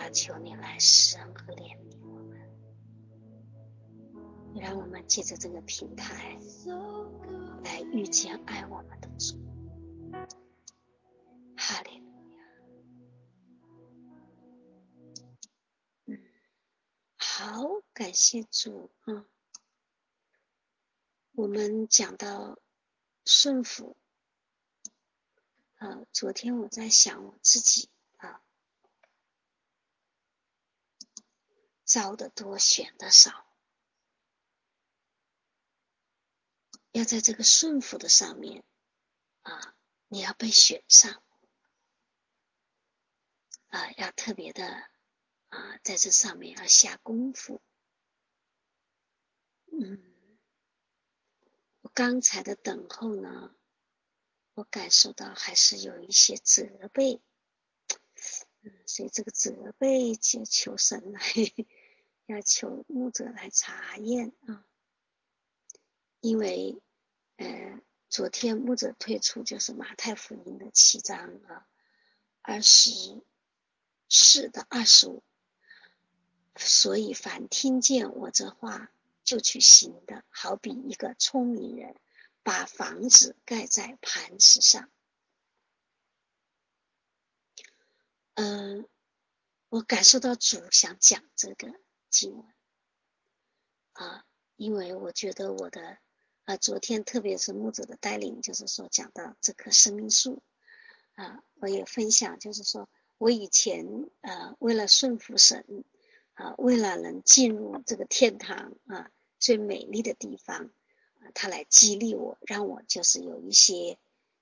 求你来施恩和怜悯我们，让我们借着这个平台来遇见爱我们的主。哈利路亚。好，感谢主。我们讲到顺服。昨天我在想我自己招的多选的少，要在这个顺服的上面你要被选上要特别的在这上面要下功夫。我刚才的等候呢，我感受到还是有一些责备，所以这个责备就求神来要求牧者来查验因为昨天牧者推出就是马太福音的7章24到25，所以凡听见我这话就去行的，好比一个聪明人把房子盖在磐石上。我感受到主想讲这个经文因为我觉得我的昨天特别是牧者的带领，就是说讲到这棵生命树我也分享，就是说我以前为了顺服神为了能进入这个天堂最美丽的地方他来激励我，让我就是有一些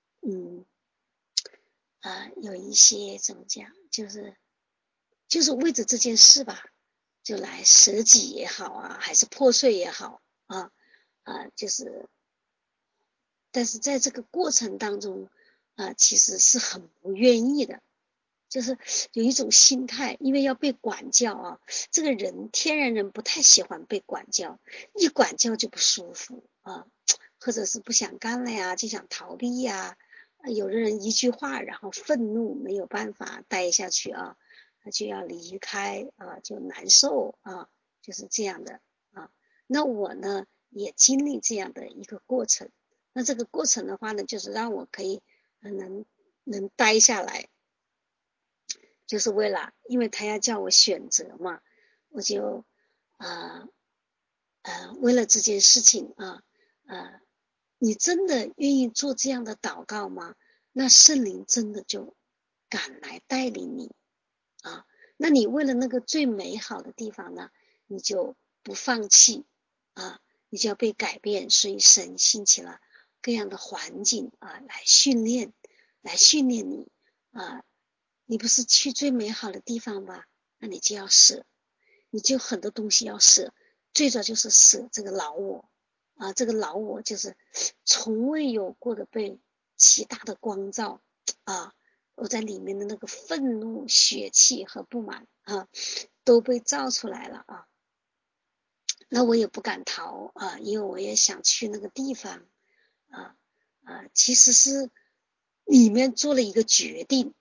有一些怎么讲，就是为着这件事吧，就来舍己也好还是破碎也好就是但是在这个过程当中其实是很不愿意的，就是有一种心态，因为要被管教这个人天然人不太喜欢被管教，一管教就不舒服或者是不想干了呀，就想逃避呀有的人一句话然后愤怒没有办法待下去就要离开就难受就是这样的那我呢也经历这样的一个过程，那这个过程的话呢，就是让我可以能待下来，就是为了因为他要叫我选择嘛，我就为了这件事情你真的愿意做这样的祷告吗？那圣灵真的就赶来带领你那你为了那个最美好的地方呢，你就不放弃你就要被改变，所以神兴起了各样的环境来训练你你不是去最美好的地方吧，那你就要舍，你就很多东西要舍，最主要就是舍这个老我这个老我就是从未有过的被极大的光照我在里面的那个愤怒、血气和不满都被照出来了那我也不敢逃因为我也想去那个地方其实是里面做了一个决定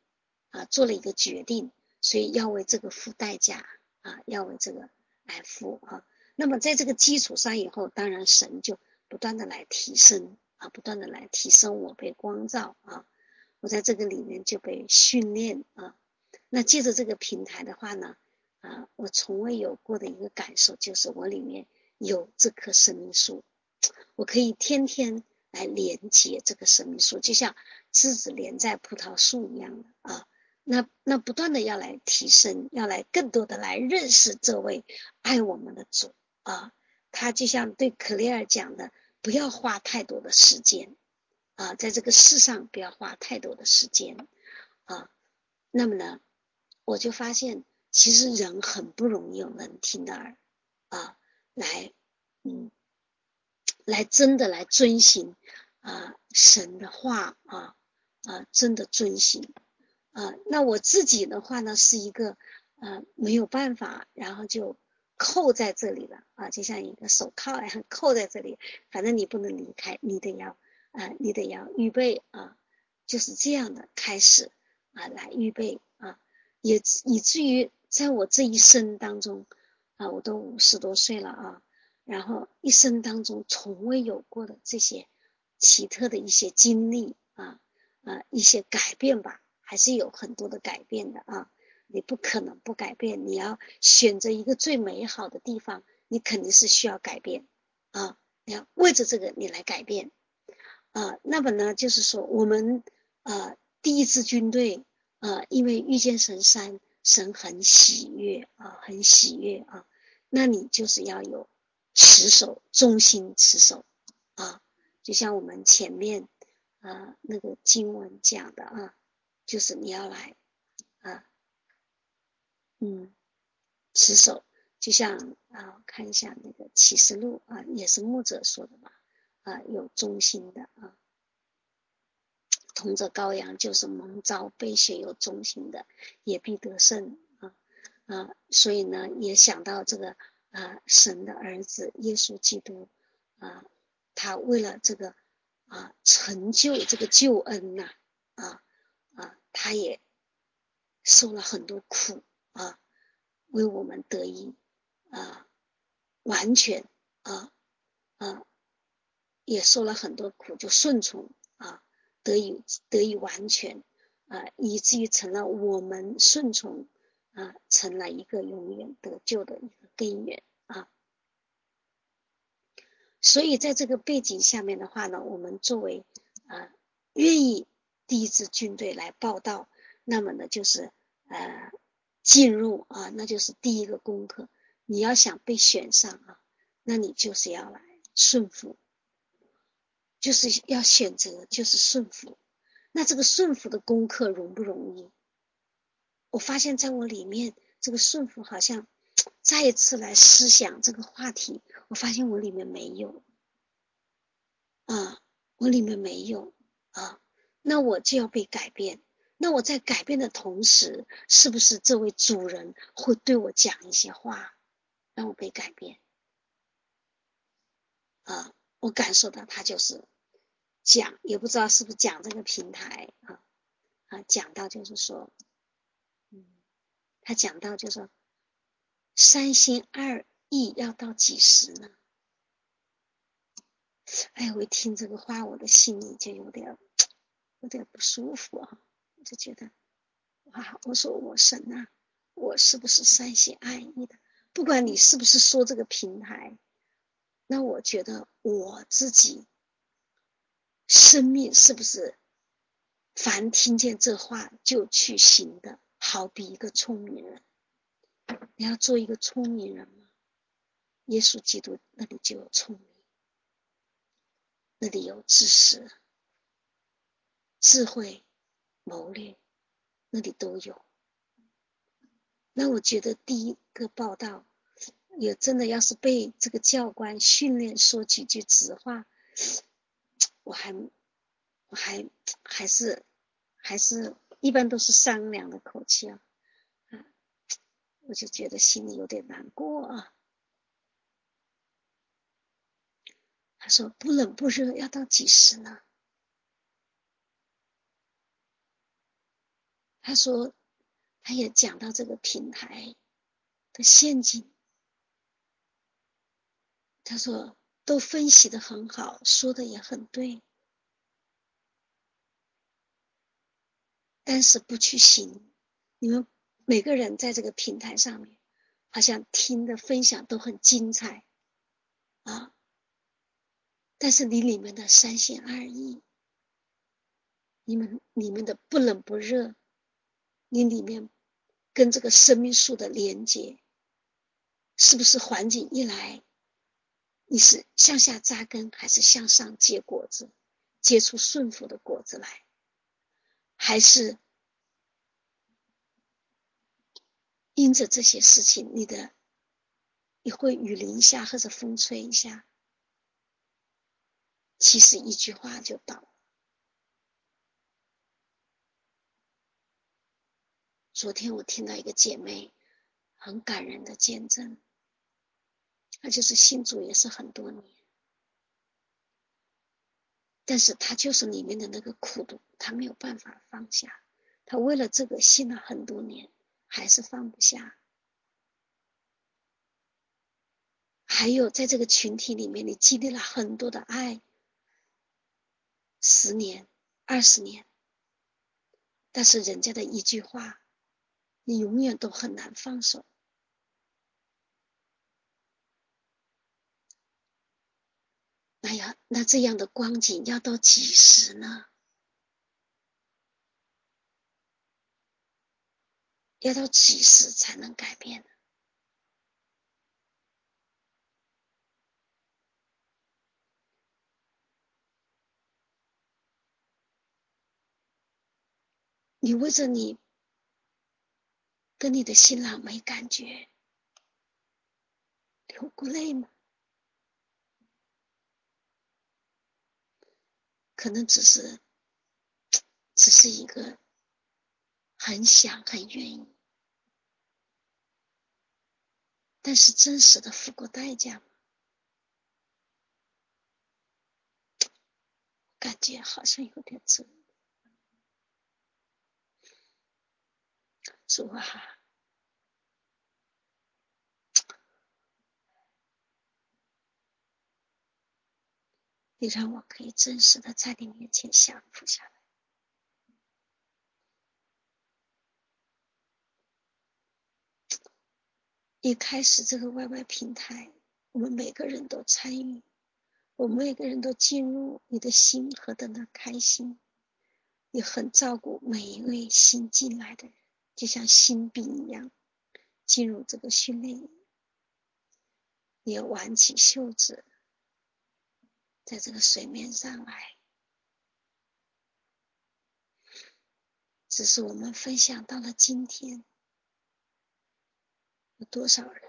所以要为这个付代价要为这个来付那么在这个基础上以后，当然神就不断的来提升不断的来提升我被光照我在这个里面就被训练那借着这个平台的话呢我从未有过的一个感受就是我里面有这棵生命树，我可以天天来连接这个生命树，就像枝子连在葡萄树一样的那不断的要来提升，要来更多的来认识这位爱我们的主他就像对克莱尔讲的，不要花太多的时间在这个世上不要花太多的时间那么呢我就发现其实人很不容易有能听的耳来真的来遵行神的话真的遵行那我自己的话呢是一个没有办法，然后就扣在这里了就像一个手铐一样扣在这里，反正你不能离开，你得要预备就是这样的开始来预备也以至于在我这一生当中我都50多岁了然后一生当中从未有过的这些奇特的一些经历一些改变吧，还是有很多的改变的你不可能不改变，你要选择一个最美好的地方，你肯定是需要改变你要为着这个你来改变那么呢就是说我们第一支军队因为遇见神山，神很喜悦很喜悦那你就是要有持守，忠心持守就像我们前面那个经文讲的就是你要来持守，就像看一下那个启示录也是牧者说的吧有忠心的同着羔羊，就是蒙召被选有忠心的，也必得胜所以呢也想到这个神的儿子耶稣基督他为了这个成就这个救恩他也受了很多苦为我们得以完全也受了很多苦，就顺从得以完全以至于成了我们顺从成了一个永远得救的一个根源所以在这个背景下面的话呢，我们作为愿意第一支军队来报道，那么呢就是进入那就是第一个功课，你要想被选上那你就是要来顺服，就是要选择就是顺服。那这个顺服的功课容不容易？我发现在我里面这个顺服好像再一次来思想这个话题，我发现我里面没有我里面没有那我就要被改变。那我在改变的同时，是不是这位主人会对我讲一些话，让我被改变我感受到他就是讲，也不知道是不是讲这个平台讲到就是说他讲到就是说三心二意要到几时呢？哎，我一听这个话，我的心里就有点不舒服我就觉得我说我神我是不是三心二意的？不管你是不是说这个平台，那我觉得我自己生命是不是凡听见这话就去行的，好比一个聪明人。你要做一个聪明人吗？耶稣基督那里就有聪明，那里有知识、智慧、谋略，那里都有。那我觉得第一个报道也真的要是被这个教官训练说几句直话，我还是一般都是商量的口气我就觉得心里有点难过他说不冷不热要到几时呢？他说他也讲到这个平台的陷阱，他说都分析得很好，说的也很对，但是不去行。你们每个人在这个平台上面好像听的分享都很精彩但是你里面的三心二意，你们的不冷不热，你里面跟这个生命树的连接，是不是环境一来，你是向下扎根，还是向上结果子，结出顺服的果子来？还是因着这些事情，你会雨淋一下或者风吹一下，其实一句话就倒了。昨天我听到一个姐妹很感人的见证，她就是信主也是很多年，但是她就是里面的那个苦毒，她没有办法放下，她为了这个信了很多年，还是放不下还有在这个群体里面，你经历了很多的爱，10年、20年，但是人家的一句话，你永远都很难放手。那这样的光景要到几时呢？要到几时才能改变呢？你为着你跟你的新郎没感觉，流过泪吗？可能只是一个很想很愿意，但是真实的付过代价吗？感觉好像有点重。主啊，你让我可以真实的在你面前降服下来。一开始这个 YY 平台，我们每个人都参与，我们每个人都进入，你的心何等的开心，你很照顾每一位新进来的人，就像新兵一样进入这个训练营，你要挽起袖子，在这个水面上来。只是我们分享到了今天，有多少人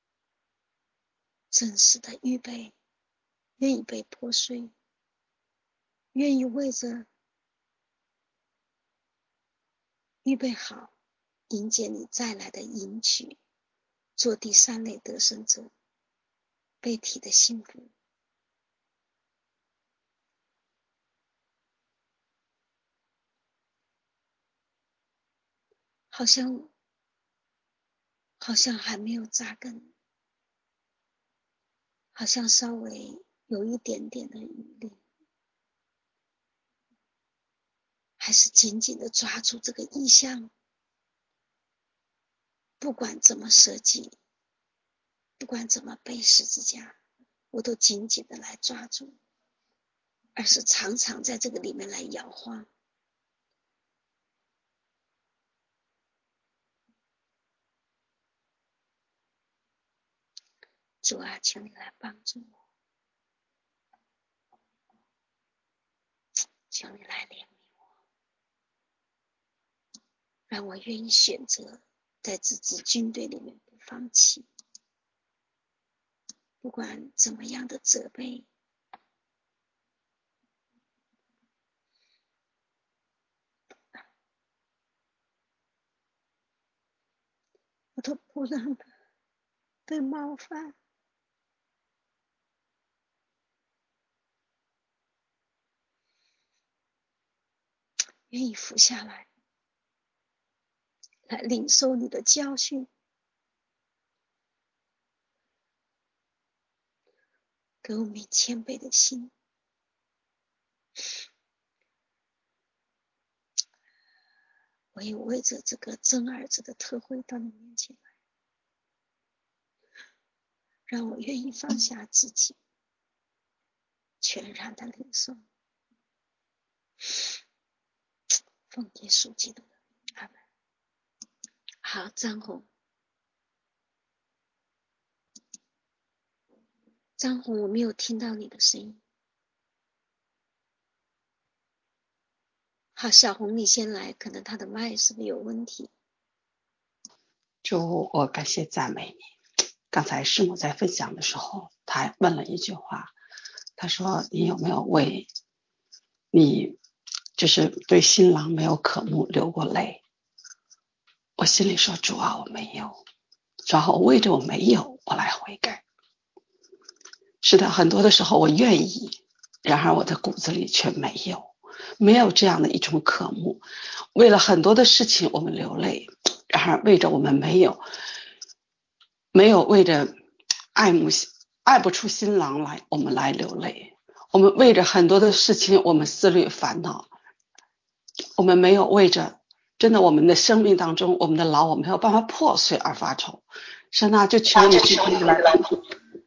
真实的预备，愿意被破碎，愿意为着预备好迎接你再来的迎娶，做第3类得胜者，被提的幸福。好像还没有扎根，好像稍微有一点点的余力，还是紧紧的抓住这个意向，不管怎么设计，不管怎么背十字架，我都紧紧的来抓住，而是常常在这个里面来摇晃。主啊，求你来帮助我，求你来怜悯我，让我愿意选择在这支军队里面不放弃，不管怎么样的责备，我都不让他被冒犯，愿意服下来，来领受你的教训，给我们谦卑的心。我也为着这个真儿子的特会到你面前来，让我愿意放下自己，全然的领受。奉耶稣基督的名，阿们。好，张红，我没有听到你的声音。好，小红你先来，可能他的麦是不是有问题？ 主，我感谢赞美你。刚才师母在分享的时候，他问了一句话，他说你有没有为你就是对新郎没有渴慕流过泪？我心里说主啊，我没有，然后为着我没有我来悔改。是的，很多的时候我愿意，然而我的骨子里却没有这样的一种渴慕。为了很多的事情我们流泪，然而为着我们没有为着爱慕爱不出新郎来，我们来流泪。我们为着很多的事情我们思虑烦恼，我们没有为着真的我们的生命当中我们的老我没有办法破碎而发愁。神啊，就求你去来帮助。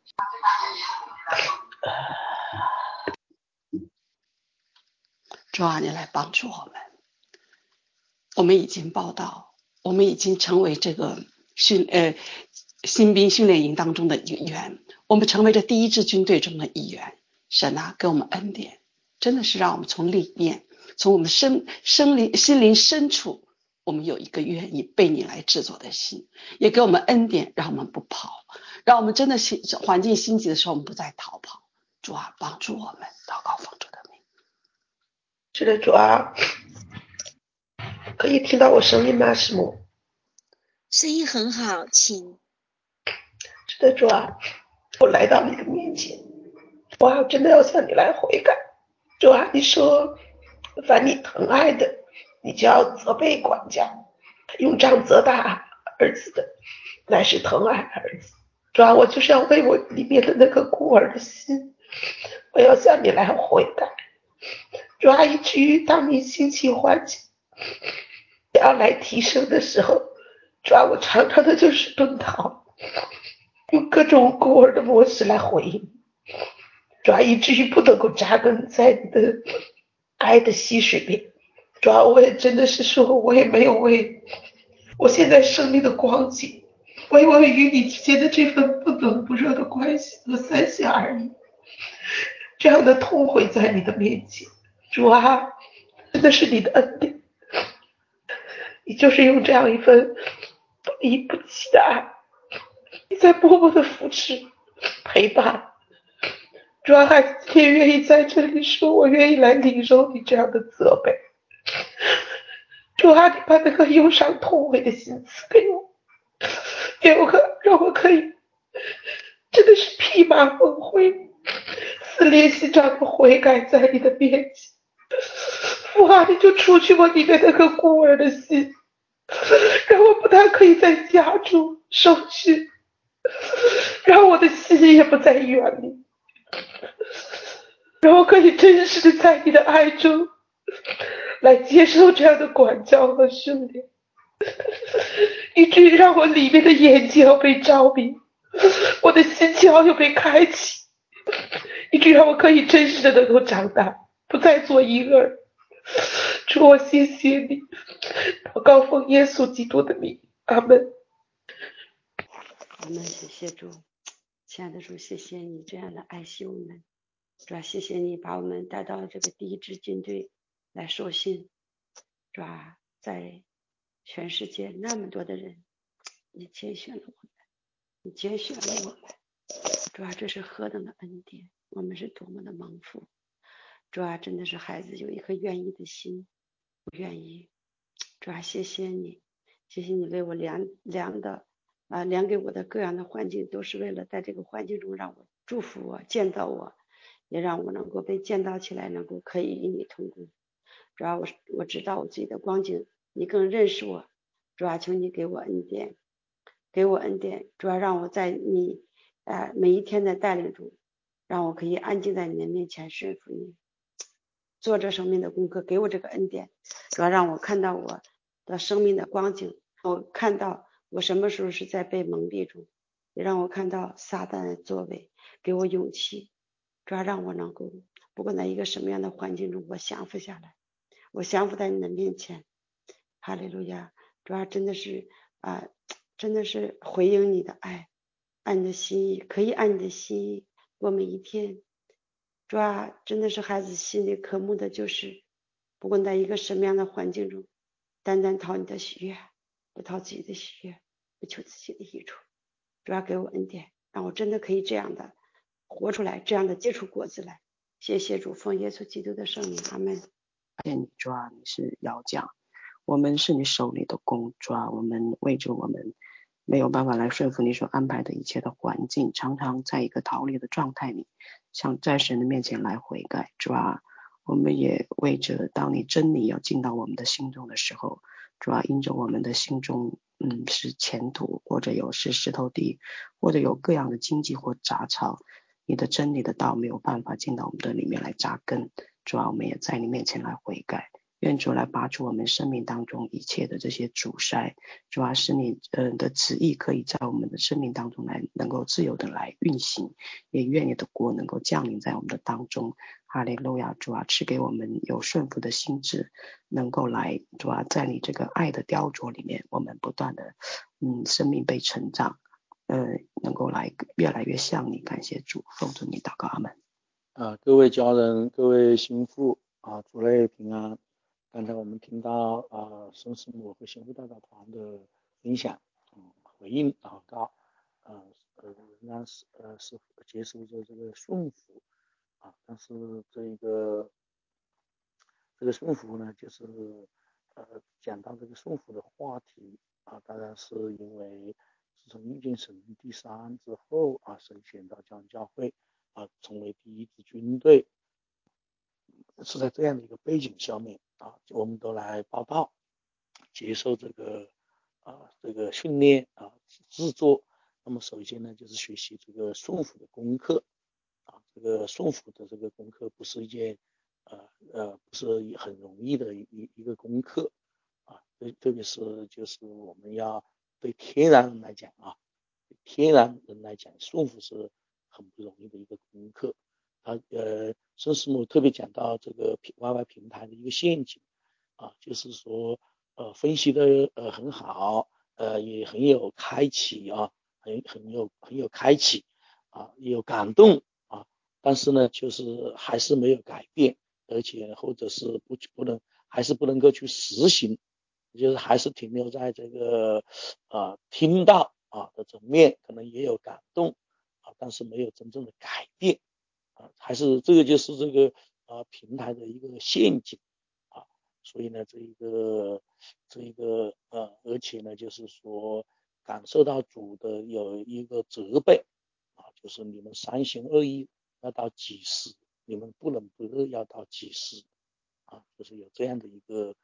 主啊，你来帮助我们。我们已经报道，我们已经成为这个新兵训练营当中的一员，我们成为这第一支军队中的一员。神啊，给我们恩典，真的是让我们从里面，从我们心灵深处，我们有一个愿意被你来制作的心，也给我们恩典，让我们不跑，让我们真的环境心急的时候，我们不再逃跑。主啊，帮助我们，祷告奉主的名。 是的，主啊，可以听到我声音吗？师母， 声音很好，请。 是的，主啊，我来到你的面前，主啊，真的要向你来悔改。主啊，你说凡你疼爱的，你就要责备管教，用杖责打儿子的，乃是疼爱儿子。主啊，我就是要为我里面的那个孤儿的心，我要向你来悔改。主啊，以至于当你兴起环境要来提升的时候，主啊，我常常的就是遁逃，用各种孤儿的模式来回应，主啊，以至于不能够扎根在你的爱的溪水边。主啊，我也真的是说，我也没有为我现在生命的光景，为我与你之间的这份不冷不热的关系和三心二意，这样的痛悔在你的面前。主啊，真的是你的恩典，你就是用这样一份不离不弃的爱，你在默默的扶持陪伴。主啊，孩子也愿意在这里说，我愿意来领受你这样的责备。主啊，你把那个忧伤痛悔的心赐给我，让我可以真的是披麻蒙灰，撕裂心肠的悔改在你的面前。父啊，你就除去我里面那个孤儿的心，让我不但可以在家中受训，让我的心也不再远离，让我可以真实的在你的爱中来接受这样的管教和训练，以至于让我里面的眼睛要被照明，我的心窍要被开启，以至于让我可以真实的能够长大，不再做婴儿。主，我谢谢你，祷告奉耶稣基督的名，阿门。 阿门，谢谢主，亲爱的主，谢谢你这样的爱惜我们。主啊，谢谢你把我们带到这个第一支军队来受训。主啊，在全世界那么多的人，你拣选了我们，你拣选了我们。主啊，这是何等的恩典，我们是多么的蒙福。主啊，真的是孩子有一颗愿意的心，不愿意。主啊，谢谢你，谢谢你为我量给我的各样的环境，都是为了在这个环境中让我祝福我、建造我，也让我能够被建造起来，能够可以与你同工。主啊，我知道我自己的光景，你更认识我。主啊，求你给我恩典，给我恩典。主啊，让我在你每一天的带领中，让我可以安静在你的面前顺服你，做着生命的功课，给我这个恩典。主要让我看到我的生命的光景，我看到我什么时候是在被蒙蔽中，也让我看到撒旦的作为，给我勇气。主要让我能够不管在一个什么样的环境中，我降服下来，我降服在你的面前。哈利路亚！主要真的是真的是回应你的爱，按你的心意，可以按你的心意过每一天。主要真的是孩子心里渴慕的就是不管在一个什么样的环境中，单单讨你的喜悦，不讨自己的喜悦，不求自己的益处。主要给我恩典，让我真的可以这样的活出来，这样的结出果子来。谢谢主，奉耶稣基督的圣名，阿门。 主啊，你是要将，我们是你手里的工，主啊，我们为着我们没有办法来顺服你所安排的一切的环境，常常在一个逃离的状态里，想在神的面前来悔改。主啊，我们也为着当你真理要进到我们的心中的时候， 主要因着我们的心中是前途，或者是石头地，或者有各样的荆棘或杂草，你的真理的道没有办法进到我们的里面来扎根。主要我们也在你面前来悔改，愿主来拔除我们生命当中一切的这些阻塞，主要是你的旨意可以在我们的生命当中来能够自由的来运行，也愿你的国能够降临在我们的当中。哈利路亚，主啊，赐给我们有顺服的心智，能够来主啊，在你这个爱的雕琢里面，我们不断的生命被成长，能够来越来越像你。感谢主，奉主你祷告，阿们。 各位家人，各位心腹主内平安。刚才我们听到孙师母和心腹代表团的分享，回应祷告，仍然是接受着这个顺服但是这个顺服呢，就是讲到这个顺服的话题当然是因为自从遇见神第3之后神选到江教会成为第一支军队，是在这样的一个背景下面我们都来报道，接受这个训练制作。那么首先呢，就是学习这个顺服的功课这个顺服的这个功课不是一件不是很容易的一个功课特别是就是我们要对天然人来讲顺服是很不容易的一个功课孙师母特别讲到这个 YY 平台的一个陷阱就是说分析的很好也很有开启很有开启也有感动但是呢就是还是没有改变，而且或者是还是不能够去实行，就是还是停留在这个听到的层面，可能也有感动但是没有真正的改变还是这个就是这个平台的一个陷阱所以呢这一个而且呢就是说感受到主的有一个责备就是你们3心2意要到几时，你们不冷不热要到几时就是有这样的一个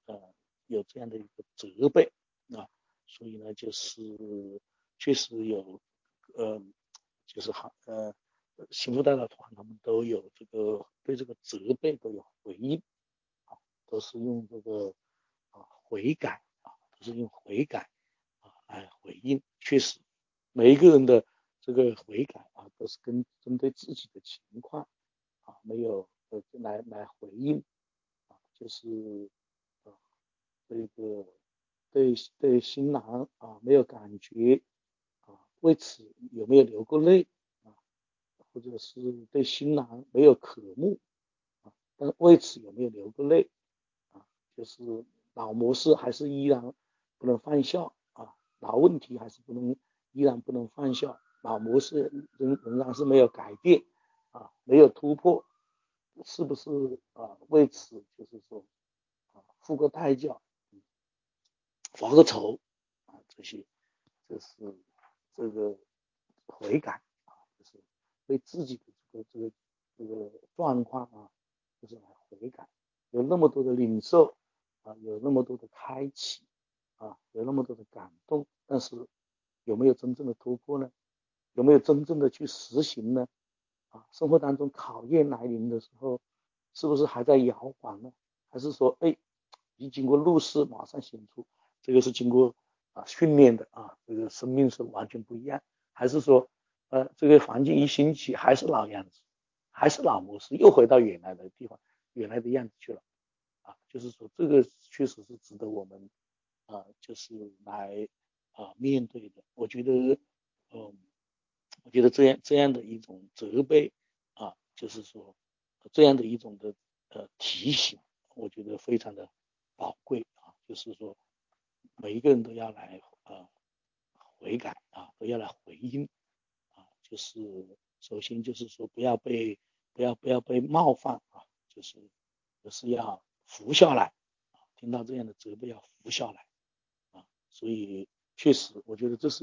责备所以呢就是确实有就是幸福代表团他们都有对这个责备都有回应都是用这个悔改都是用悔改来回应。确实每一个人的这个悔改都是针对自己的情况没有来回应就是这个对新郎没有感觉为此有没有流过泪或者是对新郎没有渴慕但为此有没有流过泪就是老模式还是依然不能放下老问题还是依然不能放下，老模式仍然是没有改变没有突破，是不是为此就是说付个代价发个愁这些就是这个悔改就是对自己的这个状况就是来悔改，有那么多的领受有那么多的开启有那么多的感动，但是有没有真正的突破呢？有没有真正的去实行呢？生活当中考验来临的时候，是不是还在摇晃呢？还是说，一经过路试马上显出？这个是经过训练的这个生命是完全不一样。还是说，这个环境一兴起还是老样子，还是老模式，又回到原来的地方，原来的样子去了就是说，这个确实是值得我们就是来面对的。我觉得这样的一种责备就是说这样的一种的提醒，我觉得非常的宝贵就是说每一个人都要来悔改都要来回应就是首先就是说不要被冒犯就是要服下来听到这样的责备要服下来所以确实我觉得这是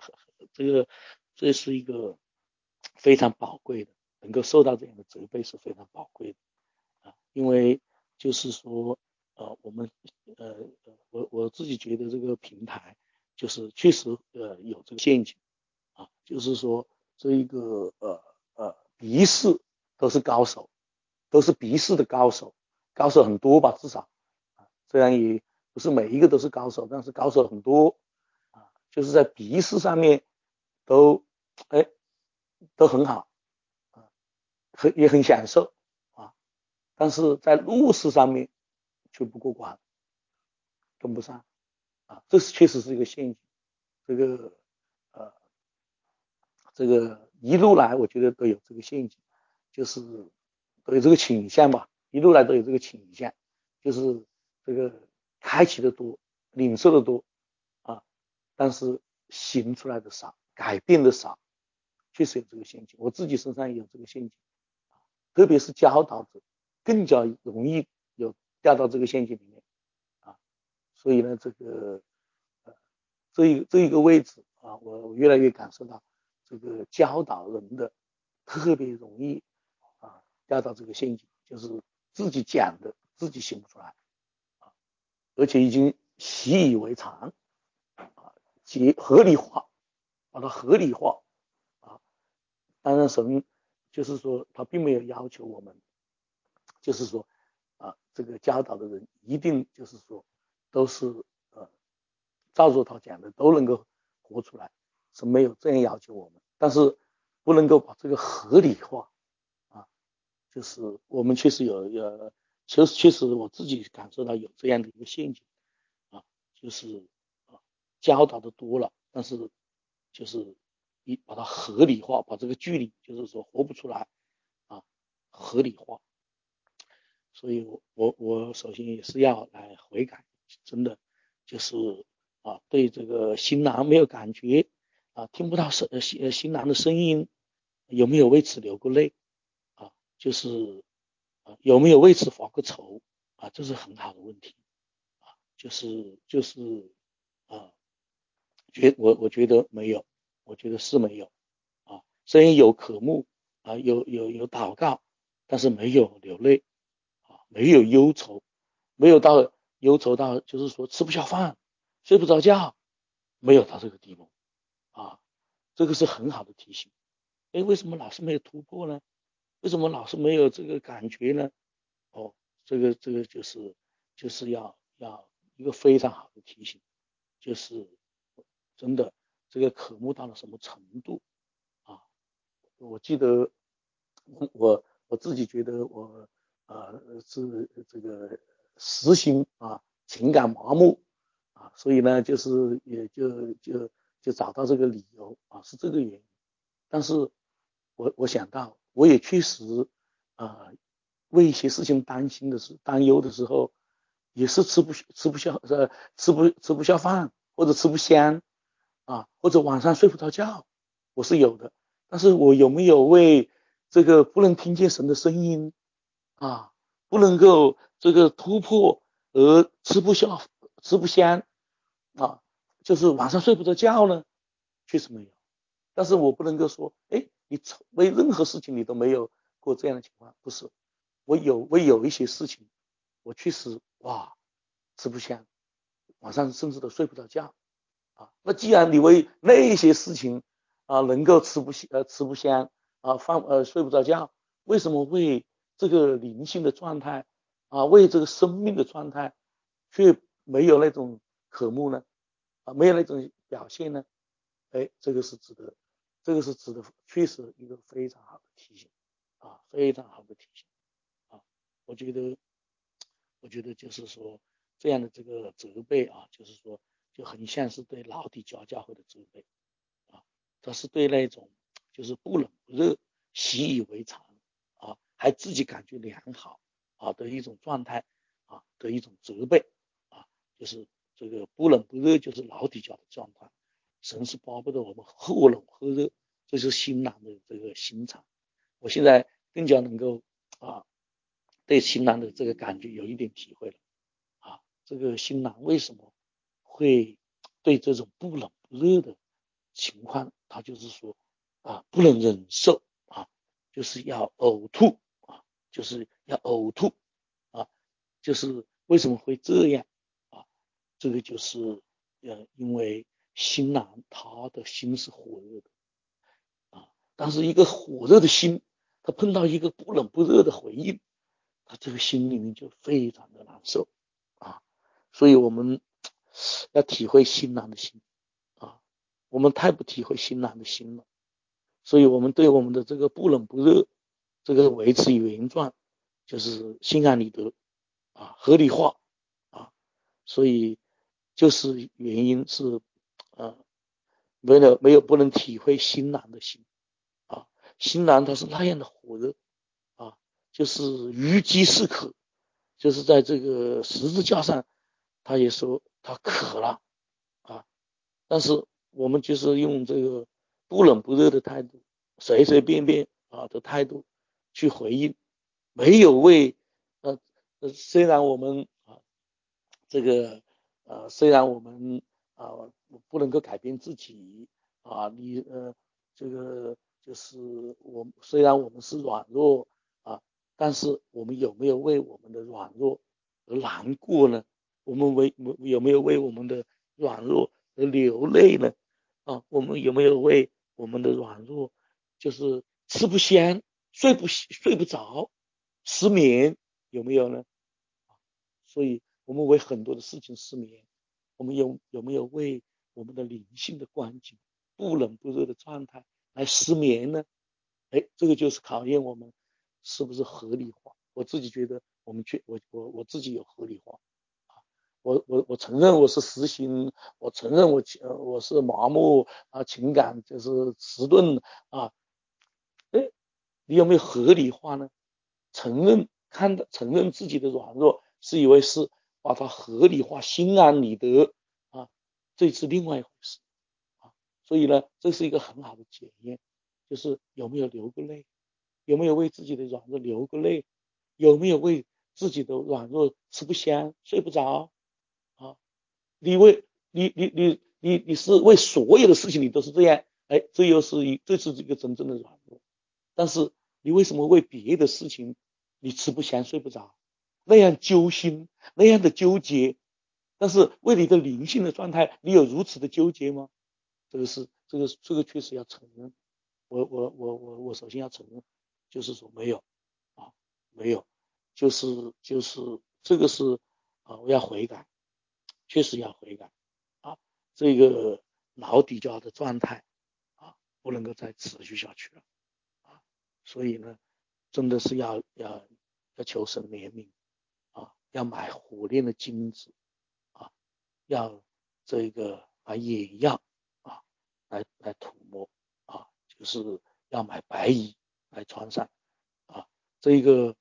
一个非常宝贵的，能够受到这样的责备是非常宝贵的因为就是说我们我自己觉得这个平台就是确实有这个陷阱啊，就是说这一个笔试都是高手，都是笔试的高手，高手很多吧，至少虽然也不是每一个都是高手，但是高手很多啊，就是在笔试上面都哎都很好啊，也很享受啊，但是在路试上面却不过关，跟不上啊，这是确实是一个陷阱。这个呃这个一路来我觉得都有这个陷阱，就是都有这个倾向吧，一路来都有这个倾向，就是这个开启的多，领受的多啊，但是行出来的少，改变的少，确实有这个陷阱，我自己身上也有这个陷阱，特别是教导者更加容易有掉到这个陷阱里面啊，所以呢，这一个位置啊，我越来越感受到这个教导人的特别容易掉到这个陷阱，就是自己讲的自己行不出来啊，而且已经习以为常啊，合理化，把它合理化啊。当然神就是说他并没有要求我们，就是说这个教导的人一定就是说都是照着他讲的都能够活出来，是没有这样要求我们，但是不能够把这个合理化啊，就是我们确实确实我自己感受到有这样的一个陷阱啊，就是教导的多了，但是就是把它合理化，把这个距离就是说活不出来啊，合理化。所以我首先也是要来悔改，真的就是对这个新郎没有感觉听不到新郎的声音，有没有为此流过泪就是有没有为此发过愁这是很好的问题就是啊，我觉得没有，我觉得是没有虽然有渴慕有祷告，但是没有流泪没有忧愁，没有到忧愁到就是说吃不下饭、睡不着觉，没有到这个地步这个是很好的提醒。为什么老是没有突破呢？为什么老是没有这个感觉呢？这个就是要一个非常好的提醒，就是真的这个渴慕到了什么程度啊？我记得我自己觉得我是这个实行情感麻木所以呢就是也就找到这个理由是这个原因。但是我想到我也确实为一些事情担忧的时候，也是吃不下饭，或者吃不香或者晚上睡不着觉，我是有的。但是我有没有为这个不能听见神的声音不能够这个突破而吃不香就是晚上睡不着觉呢？确实没有。但是我不能够说，你为任何事情你都没有过这样的情况，不是。我有一些事情，我确实吃不香，晚上甚至都睡不着觉那既然你为那些事情能够吃不香睡不着觉，为什么为这个灵性的状态为这个生命的状态却没有那种渴慕呢没有那种表现呢？这个是值得确实一个非常好的提醒非常好的提醒我觉得就是说这样的这个责备就是说就很像是对老底家教会的责备这是对那种就是不冷不热、习以为常还自己感觉良好的一种状态的一种责备就是这个不冷不热就是老底家的状态。神是巴不得我们或冷或热，这是新郎的这个心肠。我现在更加能够对新郎的这个感觉有一点体会了这个新郎为什么会对这种不冷不热的情况，他就是说不能忍受就是要呕吐就是要呕吐就是为什么会这样啊？这个就是因为新郎他的心是火热的啊，但是一个火热的心，他碰到一个不冷不热的回应，他这个心里面就非常的难受啊。所以我们要体会新郎的心啊，我们太不体会新郎的心了，所以我们对我们的这个不冷不热，这个维持原状，就是心安理得啊，合理化啊，所以就是原因是没有不能体会新郎的心啊，新郎他是那样的火热啊，就是虞饥适渴，就是在这个十字架上，他也说他渴了啊，但是我们就是用这个不冷不热的态度，随随便便的态度去回应，没有为虽然我们这个虽然我们啊不能够改变自己你这个就是虽然我们是软弱但是我们有没有为我们的软弱而难过呢？我们有没有为我们的软弱而流泪呢？我们有没有为我们的软弱，就是吃不香、睡不着、失眠，有没有呢？所以我们为很多的事情失眠，我们有没有为我们的灵性的光景、不冷不热的状态来失眠呢？这个就是考验我们是不是合理化。我自己觉得我自己有合理化。我承认我是实心，我承认我是麻木情感就是迟钝啊。你有没有合理化呢？承认自己的软弱，是以为是把它合理化、心安理得这是另外一回事所以呢，这是一个很好的检验，就是有没有流过泪，有没有为自己的软弱流过泪，有没有为自己的软弱吃不香、睡不着你为你是为所有的事情你都是这样，这是一个真正的软弱。但是你为什么为别的事情你吃不香睡不着，那样揪心，那样的纠结？但是为你的灵性的状态，你有如此的纠结吗？这个确实要承认。我首先要承认，就是说没有没有，就是这个是我要悔改，确实要悔改这个老底家的状态不能够再持续下去了所以呢，真的是要求神怜悯要买火炼的金子要这个把眼药来涂抹就是要买白衣来穿上这个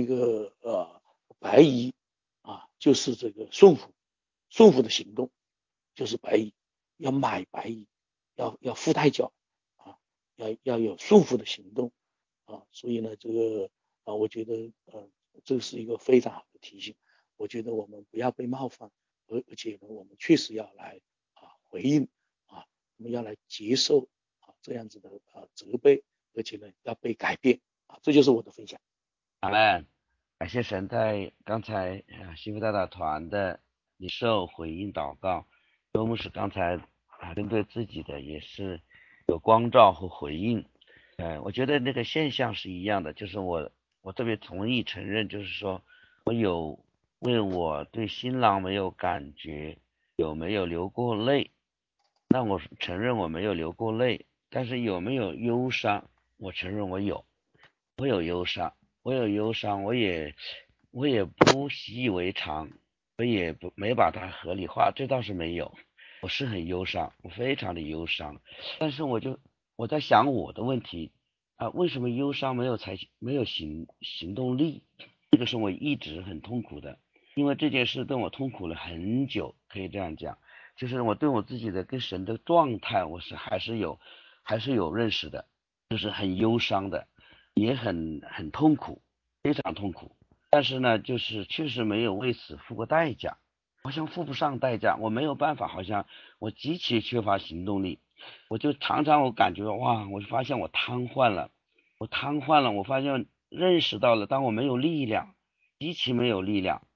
白衣就是这个顺服的行动，就是白衣，要买白衣，要付代价要有顺服的行动所以呢，这个我觉得这是一个非常好的提醒。我觉得我们不要被冒犯，而且呢，我们确实要来回应我们要来接受这样子的责备，而且呢要被改变这就是我的分享。 阿门。感谢神在刚才幸福大道团的领受回应祷告，周牧师刚才针对自己的也是有光照和回应。我觉得那个现象是一样的，就是我特别同意承认，就是说我有为我对新郎没有感觉，有没有流过泪？那我承认我没有流过泪，但是有没有忧伤？我承认我有忧伤，我也不习以为常，我也没把它合理化，这倒是没有。我是很忧伤，我非常的忧伤，但是我在想我的问题为什么忧伤没有行动力？这个是我一直很痛苦的，因为这件事对我痛苦了很久，可以这样讲，就是我对我自己的跟神的状态，我是还是有认识的，就是很忧伤的，也很痛苦，非常痛苦。但是呢，就是确实没有为此付过代价，好像付不上代价，我没有办法，好像我极其缺乏行动力，我就常常我感觉我发现我瘫痪了，我发现认识到了，当我没有力量，极其没有力量，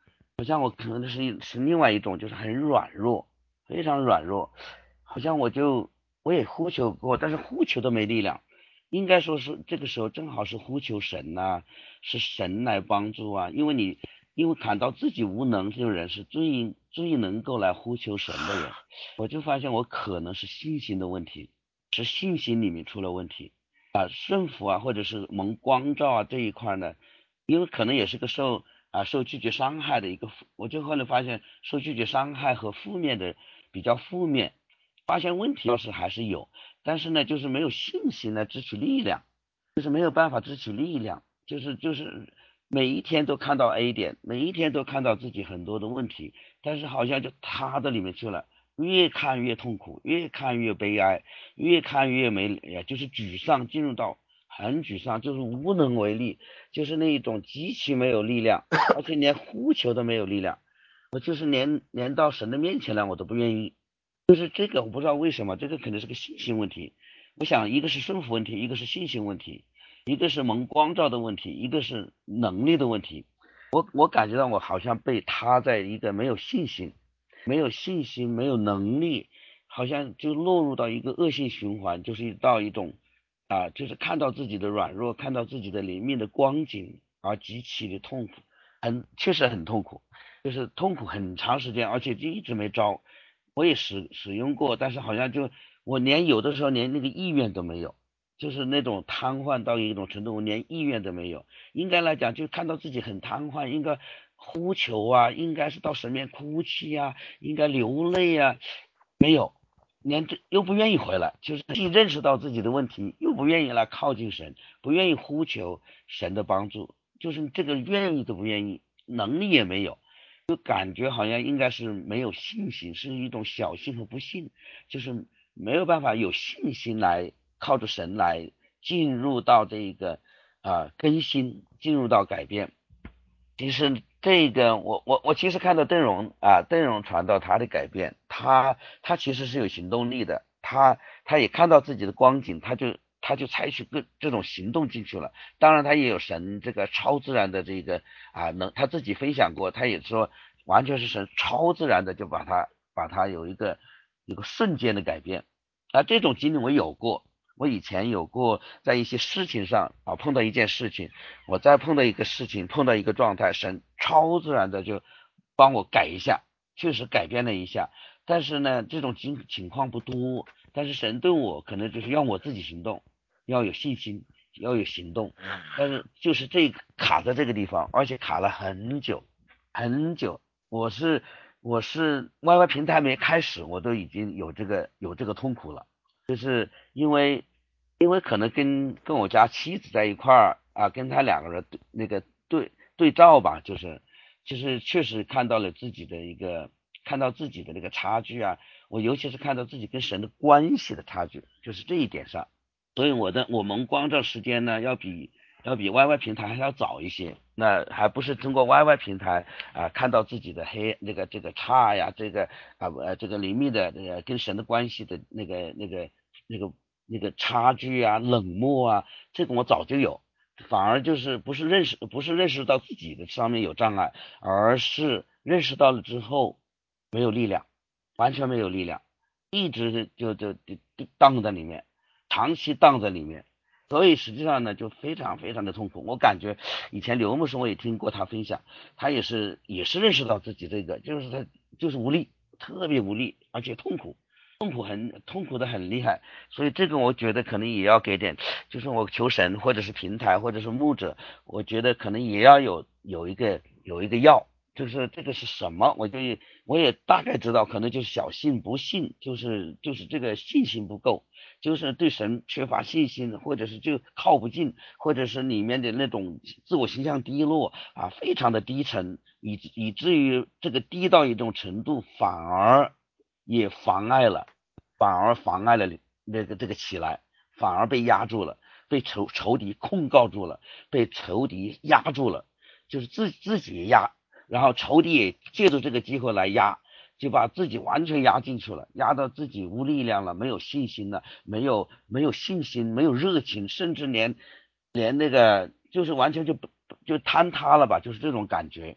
好像我可能是另外一种，就是很软弱，非常软弱，好像我也呼求过，但是呼求都没力量。应该说是这个时候正好是呼求神呐、是神来帮助啊，因为感到自己无能，这种人是最能够来呼求神的人。我就发现我可能是信心的问题，是信心里面出了问题啊，顺服啊，或者是蒙光照啊这一块呢，因为可能也是个受拒绝伤害的一个，我就后来发现受拒绝伤害和负面的比较负面，发现问题倒是还是有，但是呢，就是没有信心来支取力量，就是没有办法支取力量，就是每一天都看到 A 点，每一天都看到自己很多的问题，但是好像就塌到里面去了，越看越痛苦，越看越悲哀，越看越就是沮丧，进入到很沮丧，就是无能为力，就是那一种极其没有力量，而且连呼求都没有力量，我就是连到神的面前来我都不愿意，就是这个我不知道为什么，这个可能是个信心问题。我想一个是顺服问题，一个是信心问题，一个是蒙光照的问题，一个是能力的问题。我感觉到我好像被他在一个没有信心、没有能力，好像就落入到一个恶性循环，就是到一种就是看到自己的软弱，看到自己的灵命的光景而极其的痛苦，确实很痛苦，就是痛苦很长时间，而且就一直没招。我也使用过，但是好像就我有的时候连那个意愿都没有，就是那种瘫痪到一种程度，我连意愿都没有。应该来讲，就看到自己很瘫痪，应该呼求啊，应该是到神面哭泣啊，应该流泪啊，没有，连这又不愿意回来，就是既认识到自己的问题，又不愿意来靠近神，不愿意呼求神的帮助，就是这个愿意都不愿意，能力也没有。就感觉好像应该是没有信心，是一种小信和不信，就是没有办法有信心来靠着神来进入到这个更新，进入到改变。其实这个我其实看到邓荣传道他的改变，他其实是有行动力的，他也看到自己的光景，他就采取这种行动进去了。当然他也有神这个超自然的这个他自己分享过，他也说完全是神超自然的就把他有一个瞬间的改变。这种经历我有过，我以前有过在一些事情上碰到一件事情，我再碰到一个事情，碰到一个状态，神超自然的就帮我改一下，确实改变了一下。但是呢，这种情况不多，但是神对我可能就是要我自己行动，要有信心，要有行动。但是就是卡在这个地方，而且卡了很久很久。我是 YY 平台没开始，我都已经有这个痛苦了，就是因为可能跟我家妻子在一块儿跟他两个人对照吧，就是确实看到了看到自己的那个差距啊，我尤其是看到自己跟神的关系的差距，就是这一点上。所以我们光照时间呢，要比 YY 平台还要早一些。那还不是通过 YY 平台看到自己的这个差呀，这个灵命的跟神的关系的那个差距啊，冷漠啊，这个我早就有，反而就是不是认识到自己的上面有障碍，而是认识到了之后没有力量，完全没有力量，一直就荡在里面。长期荡在里面，所以实际上呢就非常非常的痛苦。我感觉以前刘牧师我也听过他分享，他也是认识到自己这个，就是他就是无力，特别无力，而且痛苦的很厉害。所以这个我觉得可能也要给点，就是我求神或者是平台或者是牧者，我觉得可能也要有一个药。就是这个是什么，我也大概知道，可能就是小信不信，就是这个信心不够，就是对神缺乏信心，或者是就靠不近，或者是里面的那种自我形象低落非常的低沉，以至于这个低到一种程度，也反而妨碍了这个起来，反而被压住了，被仇敌控告住了，被仇敌压住了，就是自己压，然后仇敌也借助这个机会来压。就把自己完全压进去了，压到自己无力量了，没有信心了，没有信心，没有热情，甚至连那个就是完全就坍塌了吧，就是这种感觉。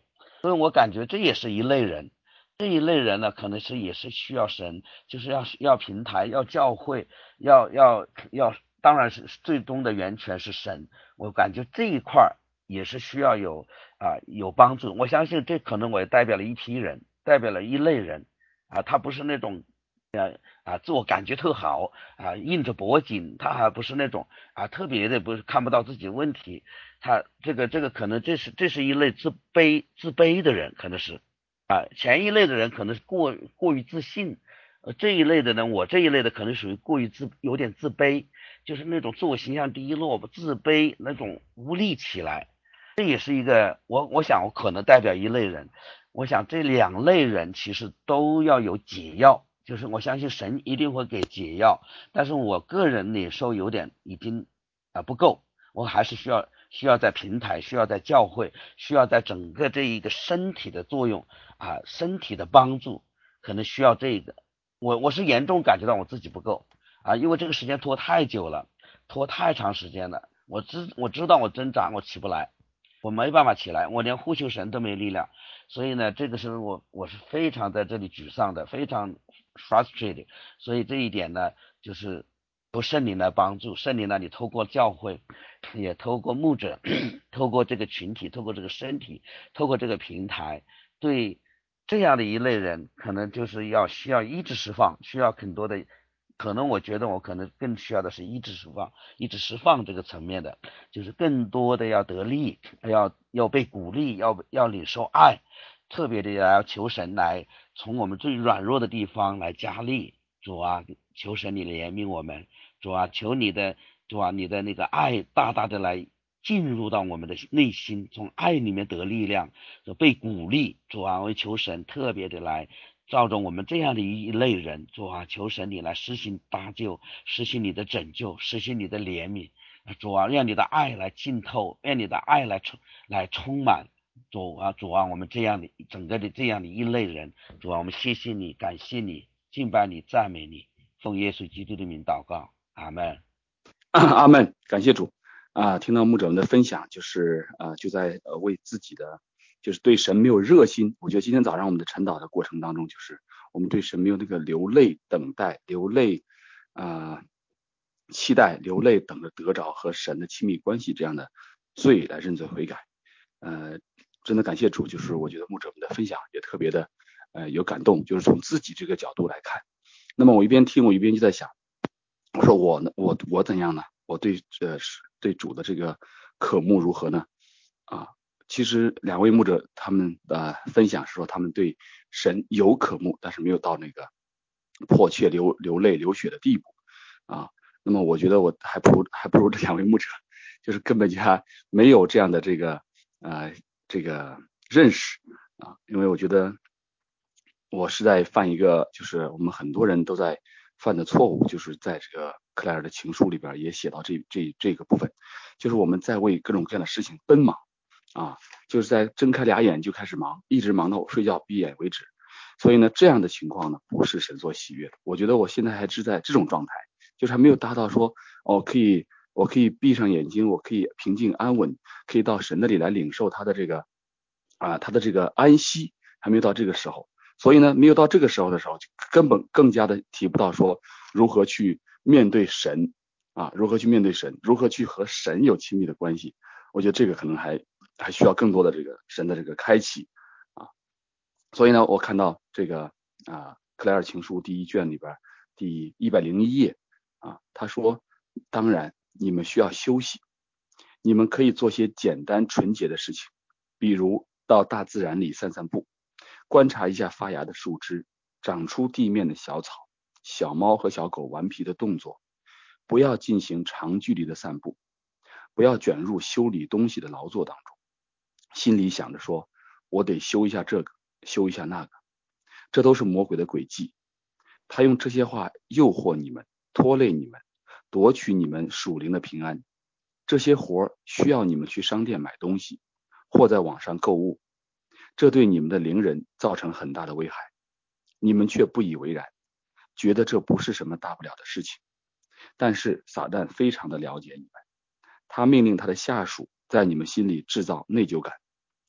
所以我感觉这也是一类人。这一类人呢，可能也是需要神，就是要平台，要教会，要，当然是最终的源泉是神。我感觉这一块也是需要有帮助。我相信这可能我也代表了一批人，代表了一类人他不是那种自我感觉特好硬着脖颈，他还不是那种特别的不是看不到自己的问题，他这个可能这是一类自卑的人，可能是前一类的人可能是过于自信，这一类的呢，我这一类的可能属于有点自卑，就是那种自我形象低落、自卑那种无力起来，这也是一个我想我可能代表一类人。我想这两类人其实都要有解药，就是我相信神一定会给解药，但是我个人领受有点已经不够，我还是需要在平台，需要在教会，需要在整个这一个身体的作用身体的帮助，可能需要这个。我是严重感觉到我自己不够因为这个时间拖太久了，拖太长时间了，我知道我挣扎，我起不来，我没办法起来，我连呼求神都没力量，所以呢，这个时候我是非常在这里沮丧的，非常 frustrated。所以这一点呢，就是由圣灵来帮助，圣灵呢，你透过教会，也透过牧者，透过这个群体，透过这个身体，透过这个平台，对这样的一类人，可能就是需要医治释放，需要很多的。可能我觉得我可能更需要的是医治释放这个层面的，就是更多的要得力，要被鼓励，要领受爱，特别的要求神来从我们最软弱的地方来加力。主求神你怜悯我们，求你的你的那个爱大大的来进入到我们的内心，从爱里面得力量，被鼓励。我求神特别的来照着我们这样的一类人，求神你来施行搭救，施行你的拯救，施行你的怜悯。让你的爱来浸透，让你的爱来充满。我们这样的整个的这样的一类人，我们谢谢你，感谢你，敬拜你，赞美你，奉耶稣基督的名祷告，阿门。 阿门，感谢主听到牧者们的分享，就是就在为自己的就是对神没有热心。我觉得今天早上我们的晨祷的过程当中，就是我们对神没有那个流泪等待、流泪期待、流泪等着得着和神的亲密关系这样的罪来认罪悔改。真的感谢主，就是我觉得牧者们的分享也特别的有感动，就是从自己这个角度来看。那么我一边听我一边就在想，我说我怎样呢？我对主的这个渴慕如何呢？其实两位牧者他们的分享是说他们对神有渴慕，但是没有到那个迫切流泪流血的地步那么我觉得我还不如这两位牧者，就是根本就还没有这样的这个认识因为我觉得我是在犯一个就是我们很多人都在犯的错误，就是在这个克莱尔的情书里边也写到这个部分，就是我们在为各种各样的事情奔忙就是在睁开俩眼就开始忙，一直忙到我睡觉闭眼为止。所以呢，这样的情况呢，不是神所喜悦的。我觉得我现在还是在这种状态，就是还没有达到说我可以闭上眼睛，我可以平静安稳，可以到神那里来领受他的这个他的这个安息，还没有到这个时候。所以呢，没有到这个时候的时候，就根本更加的提不到说如何去面对神如何去面对神，如何去和神有亲密的关系。我觉得这个可能还需要更多的这个神的这个开启所以呢，我看到这个克莱尔情书第1卷里边第101页他说，当然你们需要休息，你们可以做些简单纯洁的事情，比如到大自然里散散步，观察一下发芽的树枝，长出地面的小草，小猫和小狗顽皮的动作。不要进行长距离的散步，不要卷入修理东西的劳作当中，心里想着说我得修一下这个，修一下那个，这都是魔鬼的诡计。他用这些话诱惑你们，拖累你们，夺取你们属灵的平安。这些活需要你们去商店买东西，或在网上购物，这对你们的灵人造成很大的危害，你们却不以为然，觉得这不是什么大不了的事情。但是撒旦非常的了解你们，他命令他的下属在你们心里制造内疚感，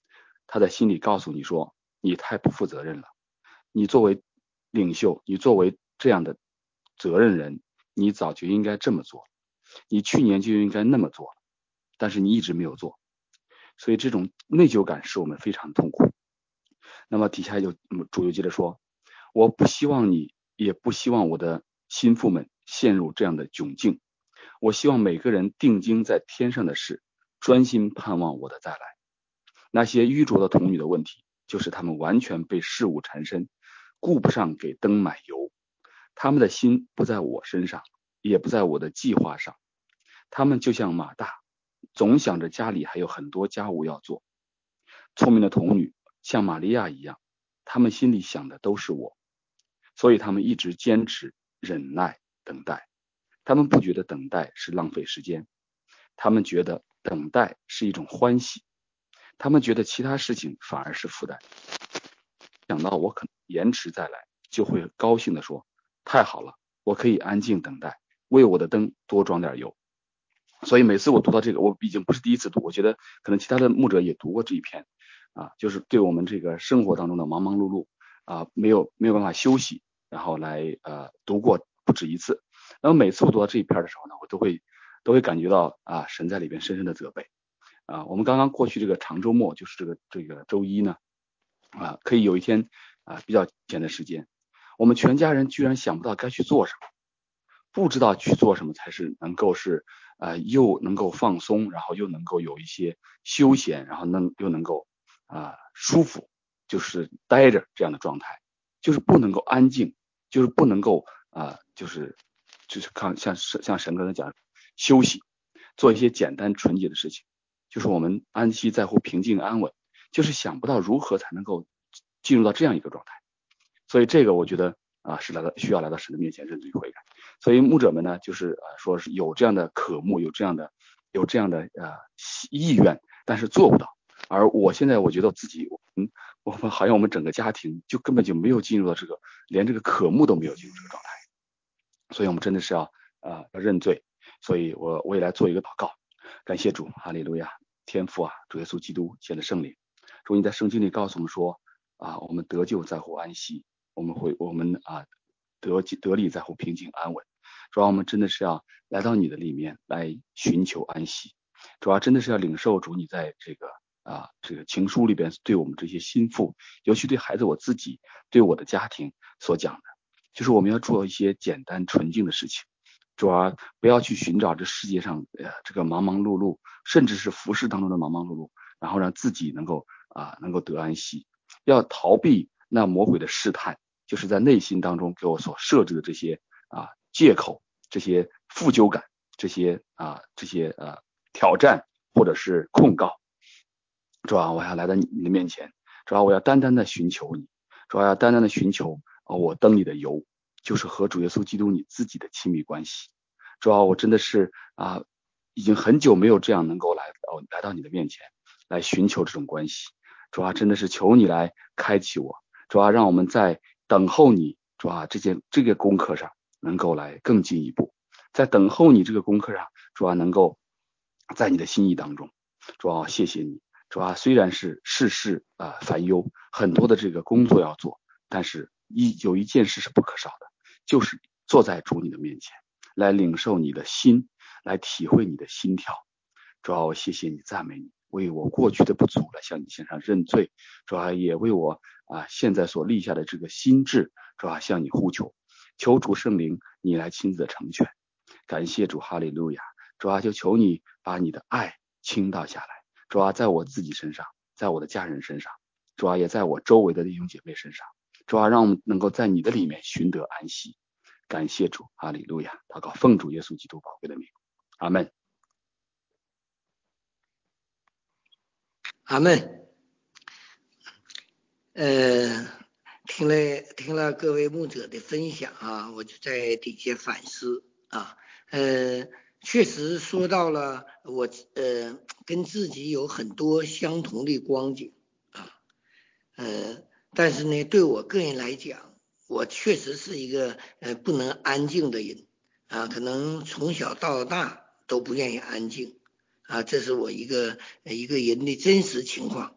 他在心里告诉你说，你太不负责任了，你作为领袖，你作为这样的责任人，你早就应该这么做，你去年就应该那么做，但是你一直没有做，所以这种内疚感使我们非常痛苦。那么底下主又接着说，我不希望你，也不希望我的心腹们陷入这样的窘境，我希望每个人定睛在天上的事，专心盼望我的再来。那些愚拙的童女的问题，就是他们完全被事物缠身，顾不上给灯买油，他们的心不在我身上，也不在我的计划上，他们就像马大，总想着家里还有很多家务要做。聪明的童女像玛利亚一样，他们心里想的都是我，所以他们一直坚持忍耐等待。他们不觉得等待是浪费时间，他们觉得等待是一种欢喜，他们觉得其他事情反而是负担。想到我可能延迟再来，就会高兴地说，太好了，我可以安静等待，为我的灯多装点油。所以每次我读到这个，我已经不是第一次读，我觉得可能其他的牧者也读过这一篇就是对我们这个生活当中的忙忙碌碌没有办法休息，然后来读过不止一次。那么每次我读到这一篇的时候呢，我都会感觉到神在里边深深的责备我们刚刚过去这个长周末，就是这个周一呢可以有一天比较闲的时间，我们全家人居然想不到该去做什么，不知道去做什么才是能够又能够放松，然后又能够有一些休闲，然后又能够舒服，就是待着这样的状态，就是不能够安静，就是不能够就是像神刚才讲休息，做一些简单纯洁的事情，就是我们安息在乎平静安稳，就是想不到如何才能够进入到这样一个状态。所以这个我觉得是需要来到神的面前认罪悔改。所以牧者们呢，就是说是有这样的渴慕，有这样的意愿，但是做不到。而我现在我觉得自己，我们好像我们整个家庭就根本就没有进入到连这个渴慕都没有进入这个状态。所以我们真的是要认罪。所以我也来做一个祷告，感谢主，哈利路亚，天父主耶稣基督，亲爱的圣灵，主你在圣经里告诉我们说我们得救在乎安息，我们得力在乎平静安稳。主要我们真的是要来到你的里面来寻求安息，主要真的是要领受主你在这个情书里边对我们这些心腹，尤其对孩子我自己，对我的家庭所讲的，就是我们要做一些简单纯净的事情，主要不要去寻找这世界上这个忙忙碌碌，甚至是服饰当中的忙忙碌碌，然后让自己能够得安息，要逃避那魔鬼的试探，就是在内心当中给我所设置的这些借口，这些负疚感，这些挑战或者是控告。主要我要来到你的面前，主要我要单单的寻求你，主要要单单的寻求我灯里的油，就是和主耶稣基督你自己的亲密关系。主要我真的是已经很久没有这样能够来到你的面前来寻求这种关系。主要真的是求你来开启我，主要让我们在等候你主要这个功课上能够来更进一步，在等候你这个功课上主要能够在你的心意当中。主要谢谢你，主要虽然是事事烦忧，很多的这个工作要做，但是有一件事是不可少的，就是坐在主你的面前来领受你的心，来体会你的心跳。主要我谢谢你，赞美你，为我过去的不足来向你献上认罪，主要也为我现在所立下的这个心志主要向你呼求，求主圣灵你来亲自的成全。感谢主，哈利路亚。主要就求你把你的爱倾倒下来，主要在我自己身上，在我的家人身上，主要也在我周围的弟兄姐妹身上，主要让我们能够在你的里面寻得安息。感谢主，哈利路亚。祷告奉主耶稣基督宝贵的名，阿们。 阿们。听了各位牧者的分享我就在底下反思确实说到了我跟自己有很多相同的光景但是呢，对我个人来讲，我确实是一个不能安静的人可能从小到大都不愿意安静这是我一个人的真实情况。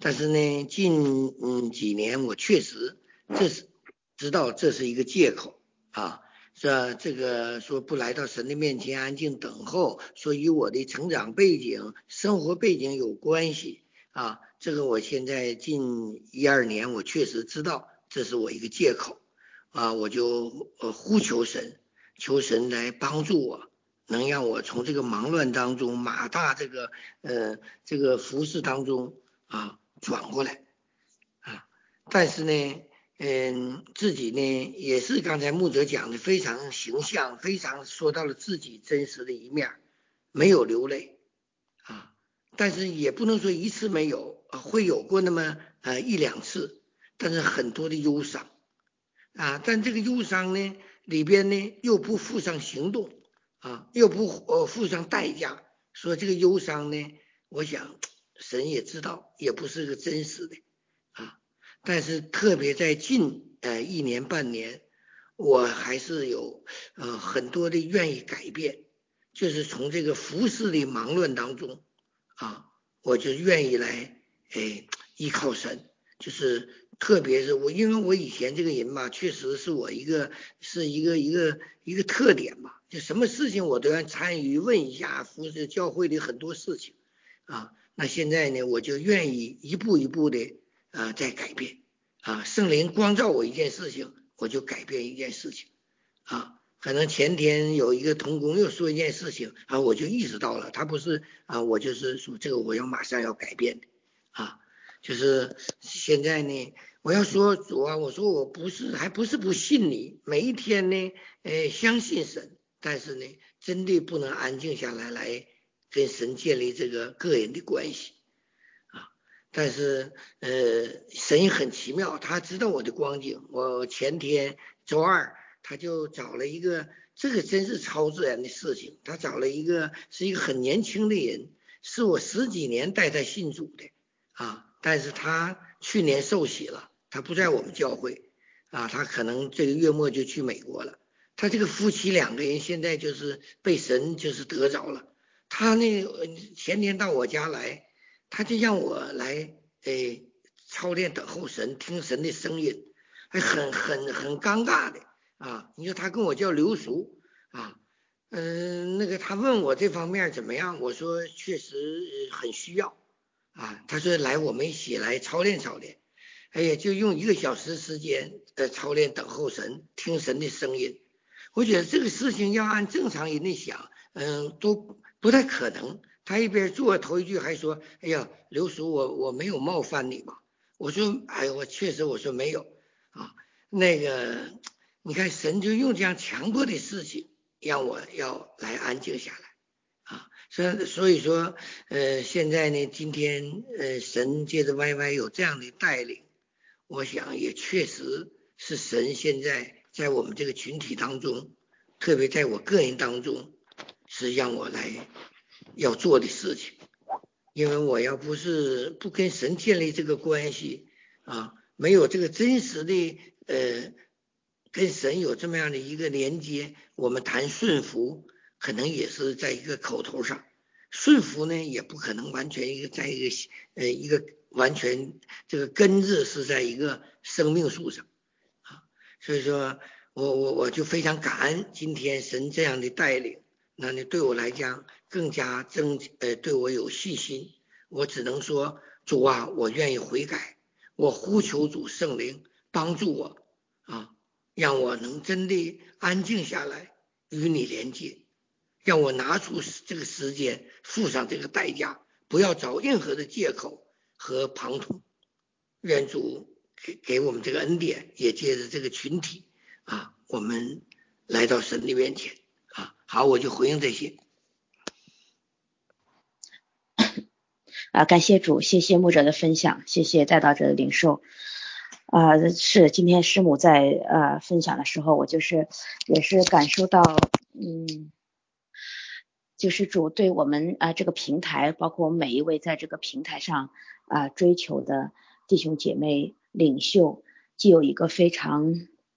但是呢，近几年我确实知道这是一个借口啊。这个说不来到神的面前安静等候，说与我的成长背景、生活背景有关系啊。这个我现在近1-2年，我确实知道这是我一个借口啊，我就呼求神，求神来帮助我，能让我从这个忙乱当中、马大这个服饰当中啊转过来啊。但是呢，自己呢也是刚才牧者讲的非常形象，非常说到了自己真实的一面，没有流泪啊，但是也不能说一次没有啊，会有过那么1-2次，但是很多的忧伤啊，但这个忧伤呢里边呢又不付上行动啊，又不付上代价，说这个忧伤呢，我想神也知道，也不是个真实的啊。但是特别在近1年半年，我还是有很多的愿意改变，就是从这个服侍的忙乱当中啊，我就愿意来依靠神，就是特别是因为我以前这个人吧，确实是我一个特点吧，就什么事情我都要参与问一下，服侍教会的很多事情啊。那现在呢，我就愿意一步一步的在改变啊。圣灵光照我一件事情，我就改变一件事情啊。可能前天有一个同工又说一件事情啊，我就意识到了，他不是啊，我就是说这个我要马上要改变的啊。就是现在呢，我要说主啊，我说我还不是不信你，每一天呢相信神，但是呢真的不能安静下来跟神建立这个个人的关系啊。但是神很奇妙，他知道我的光景。我前天周二他就找了一个，这个真是超自然的事情，他找了一个是一个很年轻的人，是我10几年带他信主的啊，但是他去年受洗了，他不在我们教会啊，他可能这个月末就去美国了。他这个夫妻2个人现在就是被神就是得着了。他那前天到我家来，他就让我来操练等候神，听神的声音，还很尴尬的啊。你说他跟我叫刘叔啊，那个他问我这方面怎么样，我说确实很需要啊。他说来我们一起来操练操练，哎呀，就用1个小时时间操练等候神，听神的声音。我觉得这个事情要按正常人的想，都不太可能。他一边做头一句还说：“哎呀，刘叔，我没有冒犯你吧？”我说：“哎呀，我确实我说没有啊。”那个，你看神就用这样强迫的事情让我要来安静下来啊。所以说，现在呢，今天神借着 YY 有这样的带领，我想也确实是神现在我们这个群体当中，特别在我个人当中，是让我来要做的事情。因为我要不跟神建立这个关系啊，没有这个真实的跟神有这么样的一个连接，我们谈顺服可能也是在一个口头上，顺服呢也不可能完全在一个完全这个根子是在一个生命树上啊。所以说我就非常感恩今天神这样的带领，那你对我来讲更加对我有信心。我只能说主啊，我愿意悔改，我呼求主圣灵帮助我啊，让我能真的安静下来与你连接，让我拿出这个时间付上这个代价，不要找任何的借口和旁图。愿主给我们这个恩典，也借着这个群体啊，我们来到神的面前啊。好，我就回应这些。 感谢主，谢谢牧者的分享，谢谢带导者的领受。是今天师母在分享的时候，我也是感受到，就是主对我们这个平台，包括我们每一位在这个平台上追求的弟兄姐妹领袖，既有一个非常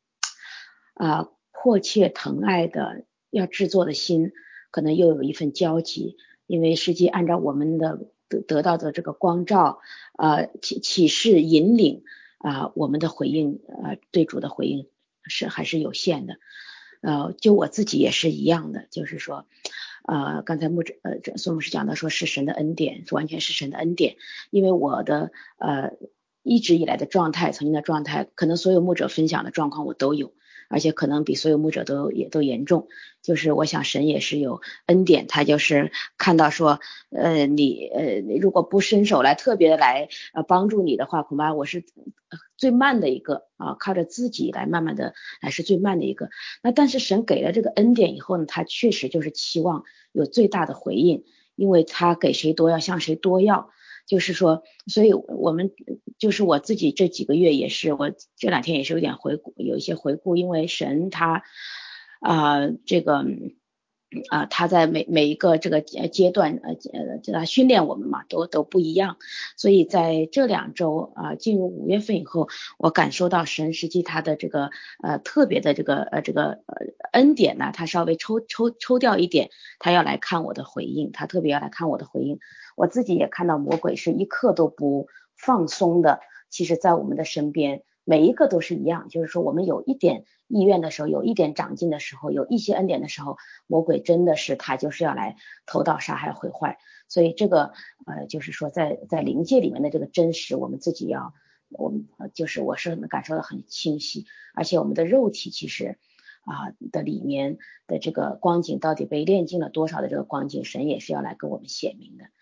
迫切疼爱的要制作的心，可能又有一份焦急，因为实际按照我们的得到的这个光照启示引领我们的回应对主的回应还是有限的。就我自己也是一样的，就是说刚才苏牧师讲到说是神的恩典，完全是神的恩典，因为我的一直以来的状态，曾经的状态，可能所有牧者分享的状况我都有，而且可能比所有牧者都严重。就是我想神也是有恩典，他就是看到说你如果不伸手来特别来帮助你的话，恐怕我是最慢的一个靠着自己来慢慢的来是最慢的一个。那但是神给了这个恩典以后呢，他确实就是期望有最大的回应，因为他给谁多要向谁多要。就是说，所以我们就是我自己这几个月也是，我这2天也是有点有一些回顾，因为神他这个他在每一个这个阶段他训练我们嘛，都不一样。所以在这2周进入5月份以后，我感受到神实际他的这个特别的这个恩典呢，他稍微抽掉一点，他要来看我的回应，他特别要来看我的回应。我自己也看到魔鬼是一刻都不放松的，其实在我们的身边每一个都是一样，就是说我们有一点意愿的时候，有一点长进的时候，有一些恩典的时候，魔鬼真的是他就是要来偷盗杀害毁坏。所以这个就是说在灵界里面的这个真实，我们自己就是我是感受到很清晰，而且我们的肉体其实的里面的这个光景到底被炼净了多少的这个光景，神也是要来跟我们显明的。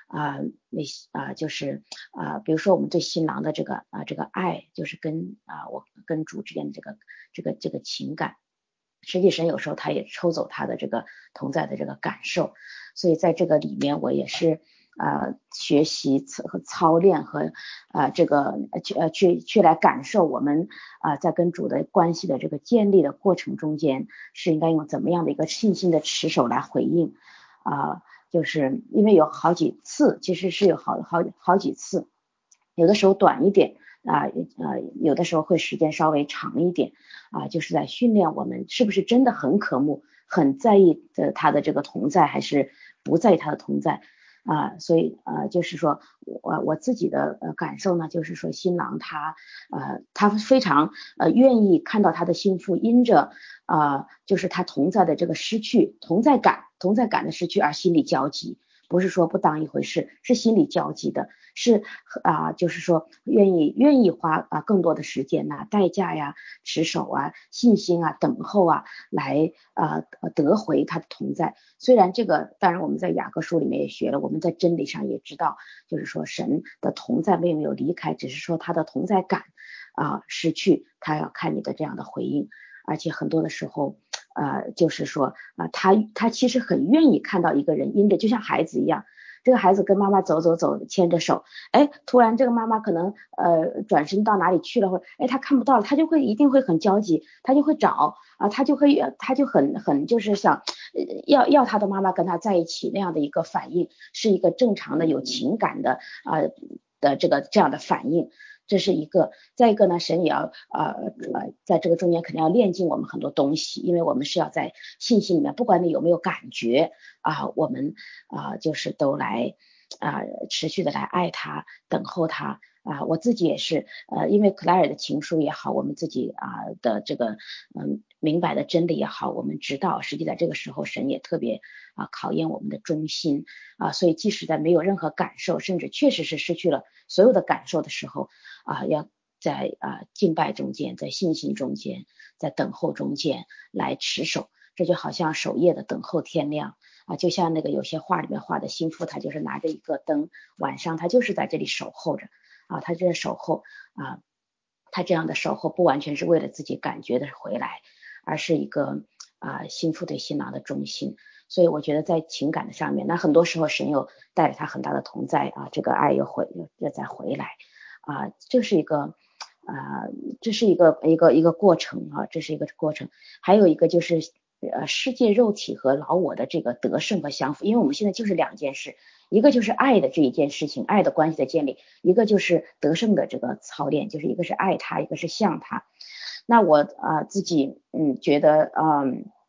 就是比如说我们对新郎的这个爱，就是我跟主之间的这个情感，实际神有时候他也抽走他的这个同在的这个感受。所以在这个里面我也是学习和操练和这个去来感受我们在跟主的关系的这个建立的过程中间是应该用怎么样的一个信心的持守来回应就是因为有好几次，其实是有好几次，有的时候短一点有的时候会时间稍微长一点就是在训练我们是不是真的很渴慕很在意他的这个同在，还是不在意他的同在所以就是说我自己的感受呢，就是说新郎他非常愿意看到他的心腹因着就是他同在的这个失去同在感的失去而心里焦急，不是说不当一回事，是心里焦急的，是就是说愿意花更多的时间代价呀持守信心等候来得回他的同在。虽然这个当然我们在雅各书里面也学了，我们在真理上也知道，就是说神的同在并没有离开，只是说他的同在感失去，他要看你的这样的回应。而且很多的时候就是说他其实很愿意看到一个人因着就像孩子一样，这个孩子跟妈妈走牵着手，突然这个妈妈可能转身到哪里去了，或者他看不到了，他就一定会很焦急，他就会找他就很就是想要他的妈妈跟他在一起，那样的一个反应是一个正常的有情感的这样的反应。这是一个，再一个呢，神也要在这个中间肯定要炼净我们很多东西，因为我们是要在信心里面，不管你有没有感觉我们就是都来持续的来爱他，等候他我自己也是因为克莱尔的情书也好，我们自己的这个明白的真理也好，我们知道实际在这个时候神也特别考验我们的忠心所以即使在没有任何感受，甚至确实是失去了所有的感受的时候要在敬拜中间，在信心中间，在等候中间来持守。这就好像守夜的等候天亮就像那个有些画里面画的心腹，他就是拿着一个灯，晚上他就是在这里守候着他这守候他这样的守候不完全是为了自己感觉的回来，而是一个心腹对新郎的忠心。所以我觉得在情感的上面，那很多时候神又带着他很大的同在这个爱又再回来这是一个过程这是一个过程。还有一个就是世界肉体和老我的这个得胜和降服，因为我们现在就是2件事，一个就是爱的这一件事情，爱的关系的建立，一个就是得胜的这个操练，就是一个是爱他，一个是像他。那我自己觉得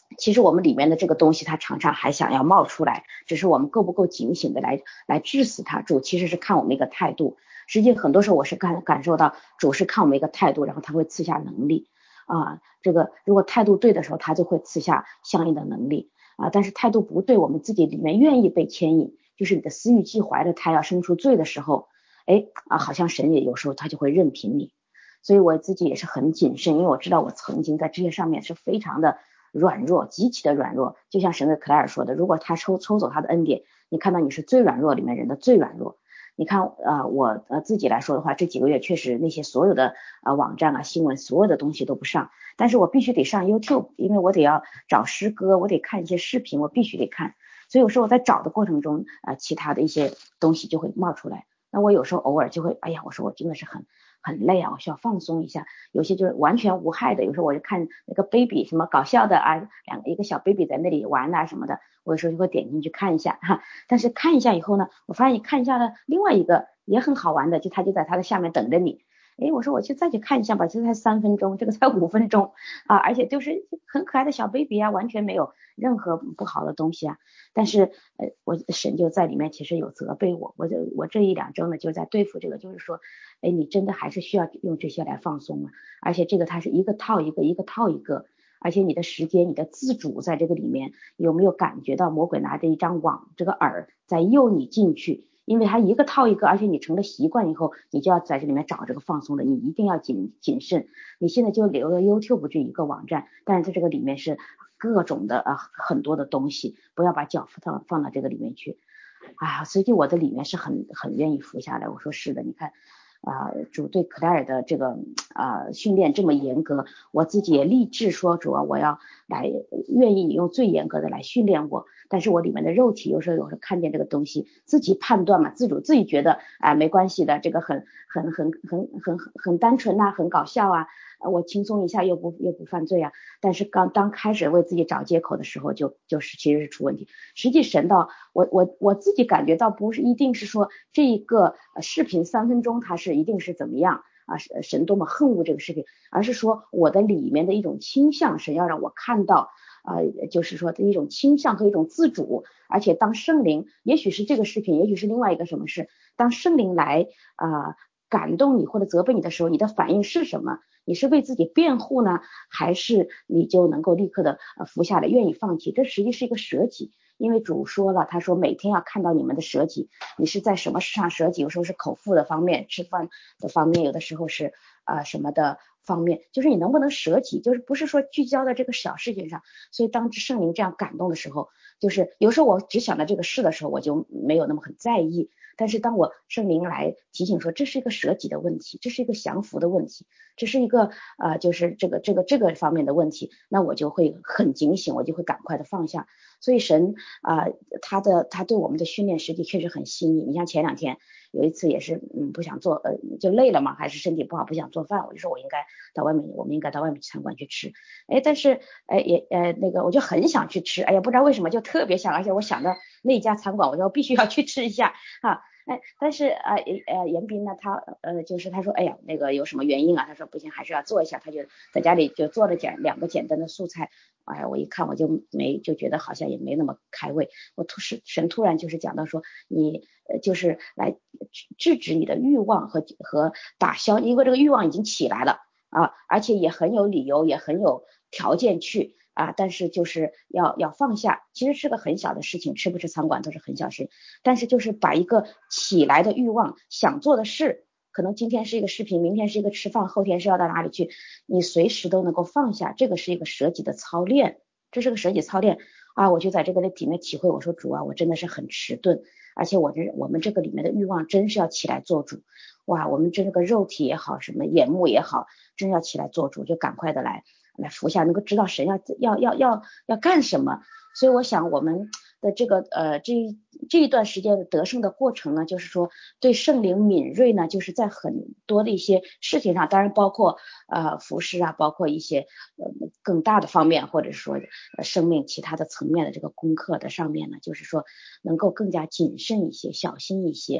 其实我们里面的这个东西它常常还想要冒出来，只是我们够不够警醒的来治死它。主其实是看我们一个态度，实际很多时候我是感受到主是看我们一个态度，然后他会赐下能力啊。这个如果态度对的时候，他就会赐下相应的能力啊。但是态度不对，我们自己里面愿意被牵引，就是你的私欲既怀着胎要生出罪的时候，好像神也有时候他就会任凭你。所以我自己也是很谨慎，因为我知道我曾经在这些上面是非常的软弱，极其的软弱。就像神对克莱尔说的，如果他抽走他的恩典，你看到你是最软弱里面人的最软弱。你看我自己来说的话，这几个月确实那些所有的网站啊新闻所有的东西都不上，但是我必须得上 YouTube， 因为我得要找诗歌，我得看一些视频，我必须得看。所以有时候我在找的过程中其他的一些东西就会冒出来，那我有时候偶尔就会我说我真的是很累啊，我需要放松一下。有些就是完全无害的，有时候我就看那个 baby 什么搞笑的啊，一个小 baby 在那里玩啊什么的，我有时候就会点进去看一下哈。但是看一下以后呢，我发现看一下了另外一个也很好玩的，就他就在他的下面等着你。我说我去再去看一下吧，这才3分钟，这个才5分钟啊，而且就是很可爱的小 baby 啊，完全没有任何不好的东西啊。但是我神就在里面其实有责备我，我这1-2周呢就在对付这个，就是说你真的还是需要用这些来放松啊。而且这个它是一个套一个，一个套一个，而且你的时间你的自主在这个里面有没有感觉到魔鬼拿着一张网，这个饵在诱你进去，因为它一个套一个，而且你成了习惯以后，你就要在这里面找这个放松的，你一定要谨慎。你现在就留了 YouTube 这一个网站，但是在这个里面是各种的很多的东西，不要把脚放到这个里面去。实际我的里面是很愿意服下来。我说是的，你看主对克莱尔的这个训练这么严格，我自己也立志说主我要来愿意你用最严格的来训练我。但是我里面的肉体有时候看见这个东西，自己判断嘛，自己觉得没关系的，这个很单纯啊，很搞笑啊，我轻松一下又不犯罪啊。但是当开始为自己找借口的时候，就是其实是出问题。实际神到我自己感觉到不是一定是说这一个视频3分钟它是一定是怎么样神多么恨恶这个视频，而是说我的里面的一种倾向，神要让我看到就是说的一种倾向和一种自主。而且当圣灵，也许是这个视频，也许是另外一个什么事，当圣灵来感动你或者责备你的时候，你的反应是什么？你是为自己辩护呢，还是你就能够立刻的服下来，愿意放弃？这实际是一个舍己。因为主说了，他说每天要看到你们的舍己，你是在什么事上舍己？有时候是口腹的方面，吃饭的方面，有的时候是什么的方面，就是你能不能舍己，就是不是说聚焦在这个小事情上。所以当圣灵这样感动的时候，就是有时候我只想到这个事的时候，我就没有那么很在意。但是当我圣灵来提醒说这是一个舍己的问题，这是一个降服的问题，这是一个就是这个方面的问题，那我就会很警醒，我就会赶快的放下。所以神他对我们的训练实际确实很细腻。你像前2天有一次也是不想做就累了嘛，还是身体不好不想做饭，我就说我们应该到外面餐馆去吃。但是那个我就很想去吃，不知道为什么就特别想，而且我想到那家餐馆，我说必须要去吃一下但是严斌呢，他就是他说那个有什么原因啊？他说不行，还是要做一下。他就在家里就做了2个简单的素菜。我一看我就觉得好像也没那么开胃。神突然就是讲到说，你就是来制止你的欲望和打消，因为这个欲望已经起来了而且也很有理由，也很有条件去但是就是要放下。其实是个很小的事情，吃不吃餐馆都是很小的事情，但是就是把一个起来的欲望，想做的事，可能今天是一个视频，明天是一个吃饭，后天是要到哪里去，你随时都能够放下。这个是一个舍己的操练，这是个舍己操练我就在这个里面体会，我说主我真的是很迟钝，而且我们这个里面的欲望真是要起来做主。我们这个肉体也好，什么眼目也好，真要起来做主，就赶快的来服下，能够知道神要干什么。所以我想我们的这个这一段时间的得胜的过程呢，就是说对圣灵敏锐呢，就是在很多的一些事情上，当然包括服饰包括一些更大的方面，或者说生命其他的层面的这个功课的上面呢，就是说能够更加谨慎一些，小心一些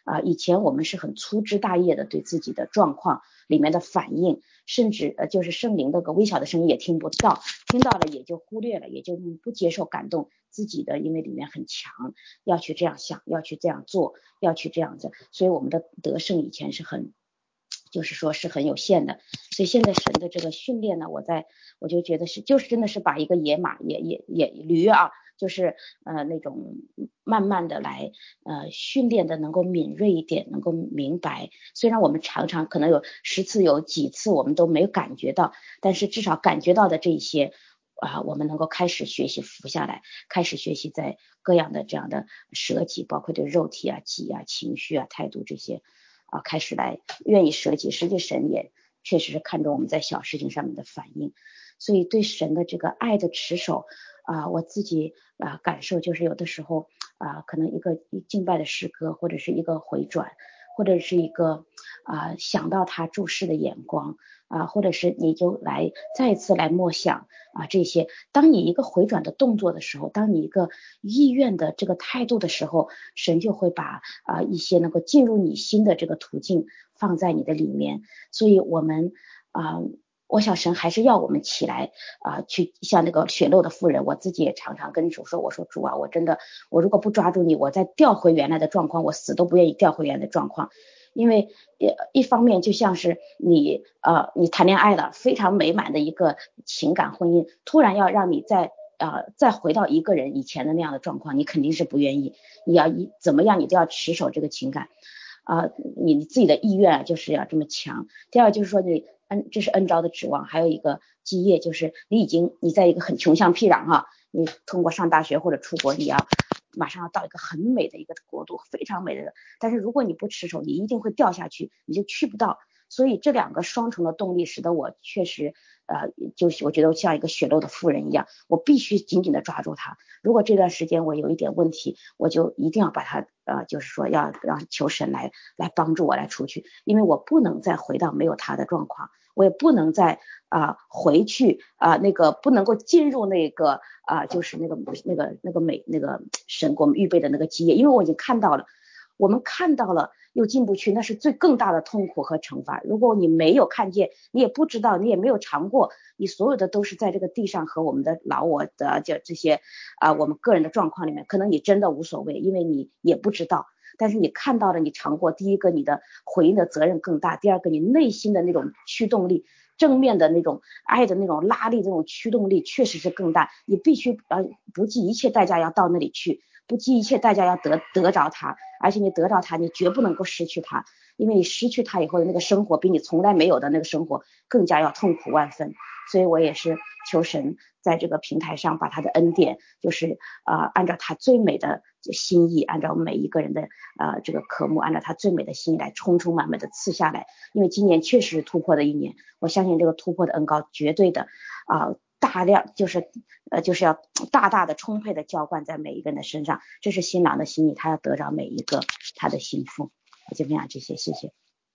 以前我们是很粗枝大叶的对自己的状况里面的反应，甚至就是圣灵的个微小的声音也听不到，听到了也就忽略了，也就不接受感动自己的，因为里面很强，要去这样想，要去这样做，要去这样子，所以我们的得胜以前是很就是说是很有限的。所以现在神的这个训练呢，我就觉得就是真的是把一个野马也驴啊，就是那种慢慢的来训练的能够敏锐一点，能够明白。虽然我们常常可能有10次有几次我们都没有感觉到，但是至少感觉到的这些我们能够开始学习服下来，开始学习在各样的这样的舍己，包括对肉体啊、己啊、情绪啊、态度这些开始来愿意舍己。实际神也确实是看重我们在小事情上面的反应，所以对神的这个爱的持守我自己感受就是有的时候可能一敬拜的诗歌，或者是一个回转，或者是一个想到他注视的眼光或者是你就来再一次来默想这些。当你一个回转的动作的时候，当你一个意愿的这个态度的时候，神就会把一些能够进入你心的这个途径放在你的里面。所以我们我想神还是要我们起来去像那个血漏的妇人，我自己也常常跟主说，我说主啊，我如果不抓住你，我再调回原来的状况，我死都不愿意调回原来的状况。因为一方面就像是你谈恋爱了，非常美满的一个情感婚姻，突然要让你再回到一个人以前的那样的状况，你肯定是不愿意。你要怎么样，你都要持守这个情感你自己的意愿就是要这么强。第二就是说这是恩召的指望。还有一个基业，就是你在一个很穷乡僻壤你通过上大学或者出国，你要马上要到一个很美的一个国度，非常美的，但是如果你不持守，你一定会掉下去，你就去不到。所以这两个双重的动力使得我确实就是我觉得像一个血漏的妇人一样，我必须紧紧的抓住它。如果这段时间我有一点问题，我就一定要把它就是说要让求神来帮助我来出去，因为我不能再回到没有他的状况，我也不能再回去那个不能够进入那个就是那个美那个神给我们预备的那个基业，因为我已经看到了，我们看到了又进不去，那是更大的痛苦和惩罚。如果你没有看见，你也不知道，你也没有尝过，你所有的都是在这个地上和我们的老我的这些我们个人的状况里面，可能你真的无所谓，因为你也不知道。但是你看到了，你尝过，第一个你的回应的责任更大，第二个你内心的那种驱动力，正面的那种爱的那种拉力，这种驱动力确实是更大。你必须不计一切代价要到那里去，不计一切代价要得着它，而且你得到它，你绝不能够失去它，因为你失去它以后的那个生活比你从来没有的那个生活更加要痛苦万分。所以我也是求神在这个平台上把他的恩典，就是按照他最美的心意，按照每一个人的这个科目，按照他最美的心意来充满满的赐下来。因为今年确实是突破的一年，我相信这个突破的恩膏绝对的大量就是要大大的充沛的浇灌在每一个人的身上，这是新郎的心意，他要得着每一个他的心腹。我就分享这些，谢谢。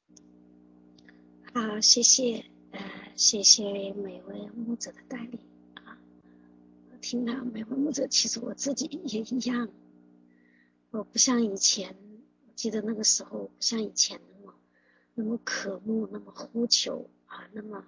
好，谢谢谢谢每位牧者的带领我听到每位牧者，其实我自己也一样，我不像以前，我记得那个时候不像以前那么渴慕，那么呼求那么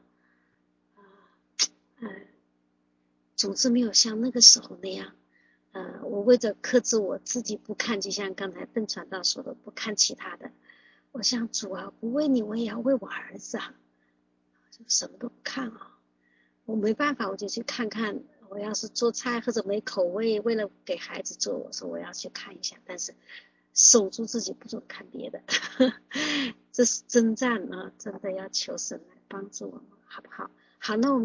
总之没有像那个时候那样我为着克制我自己不看，就像刚才邓传道说的，不看其他的，我想主不为你，我也要为我儿子就什么都不看我没办法，我就去看看，我要是做菜或者没口味，为了给孩子做，我说我要去看一下，但是守住自己，不准看别的这是征战真的要求神来帮助我们，好不好？好，那我们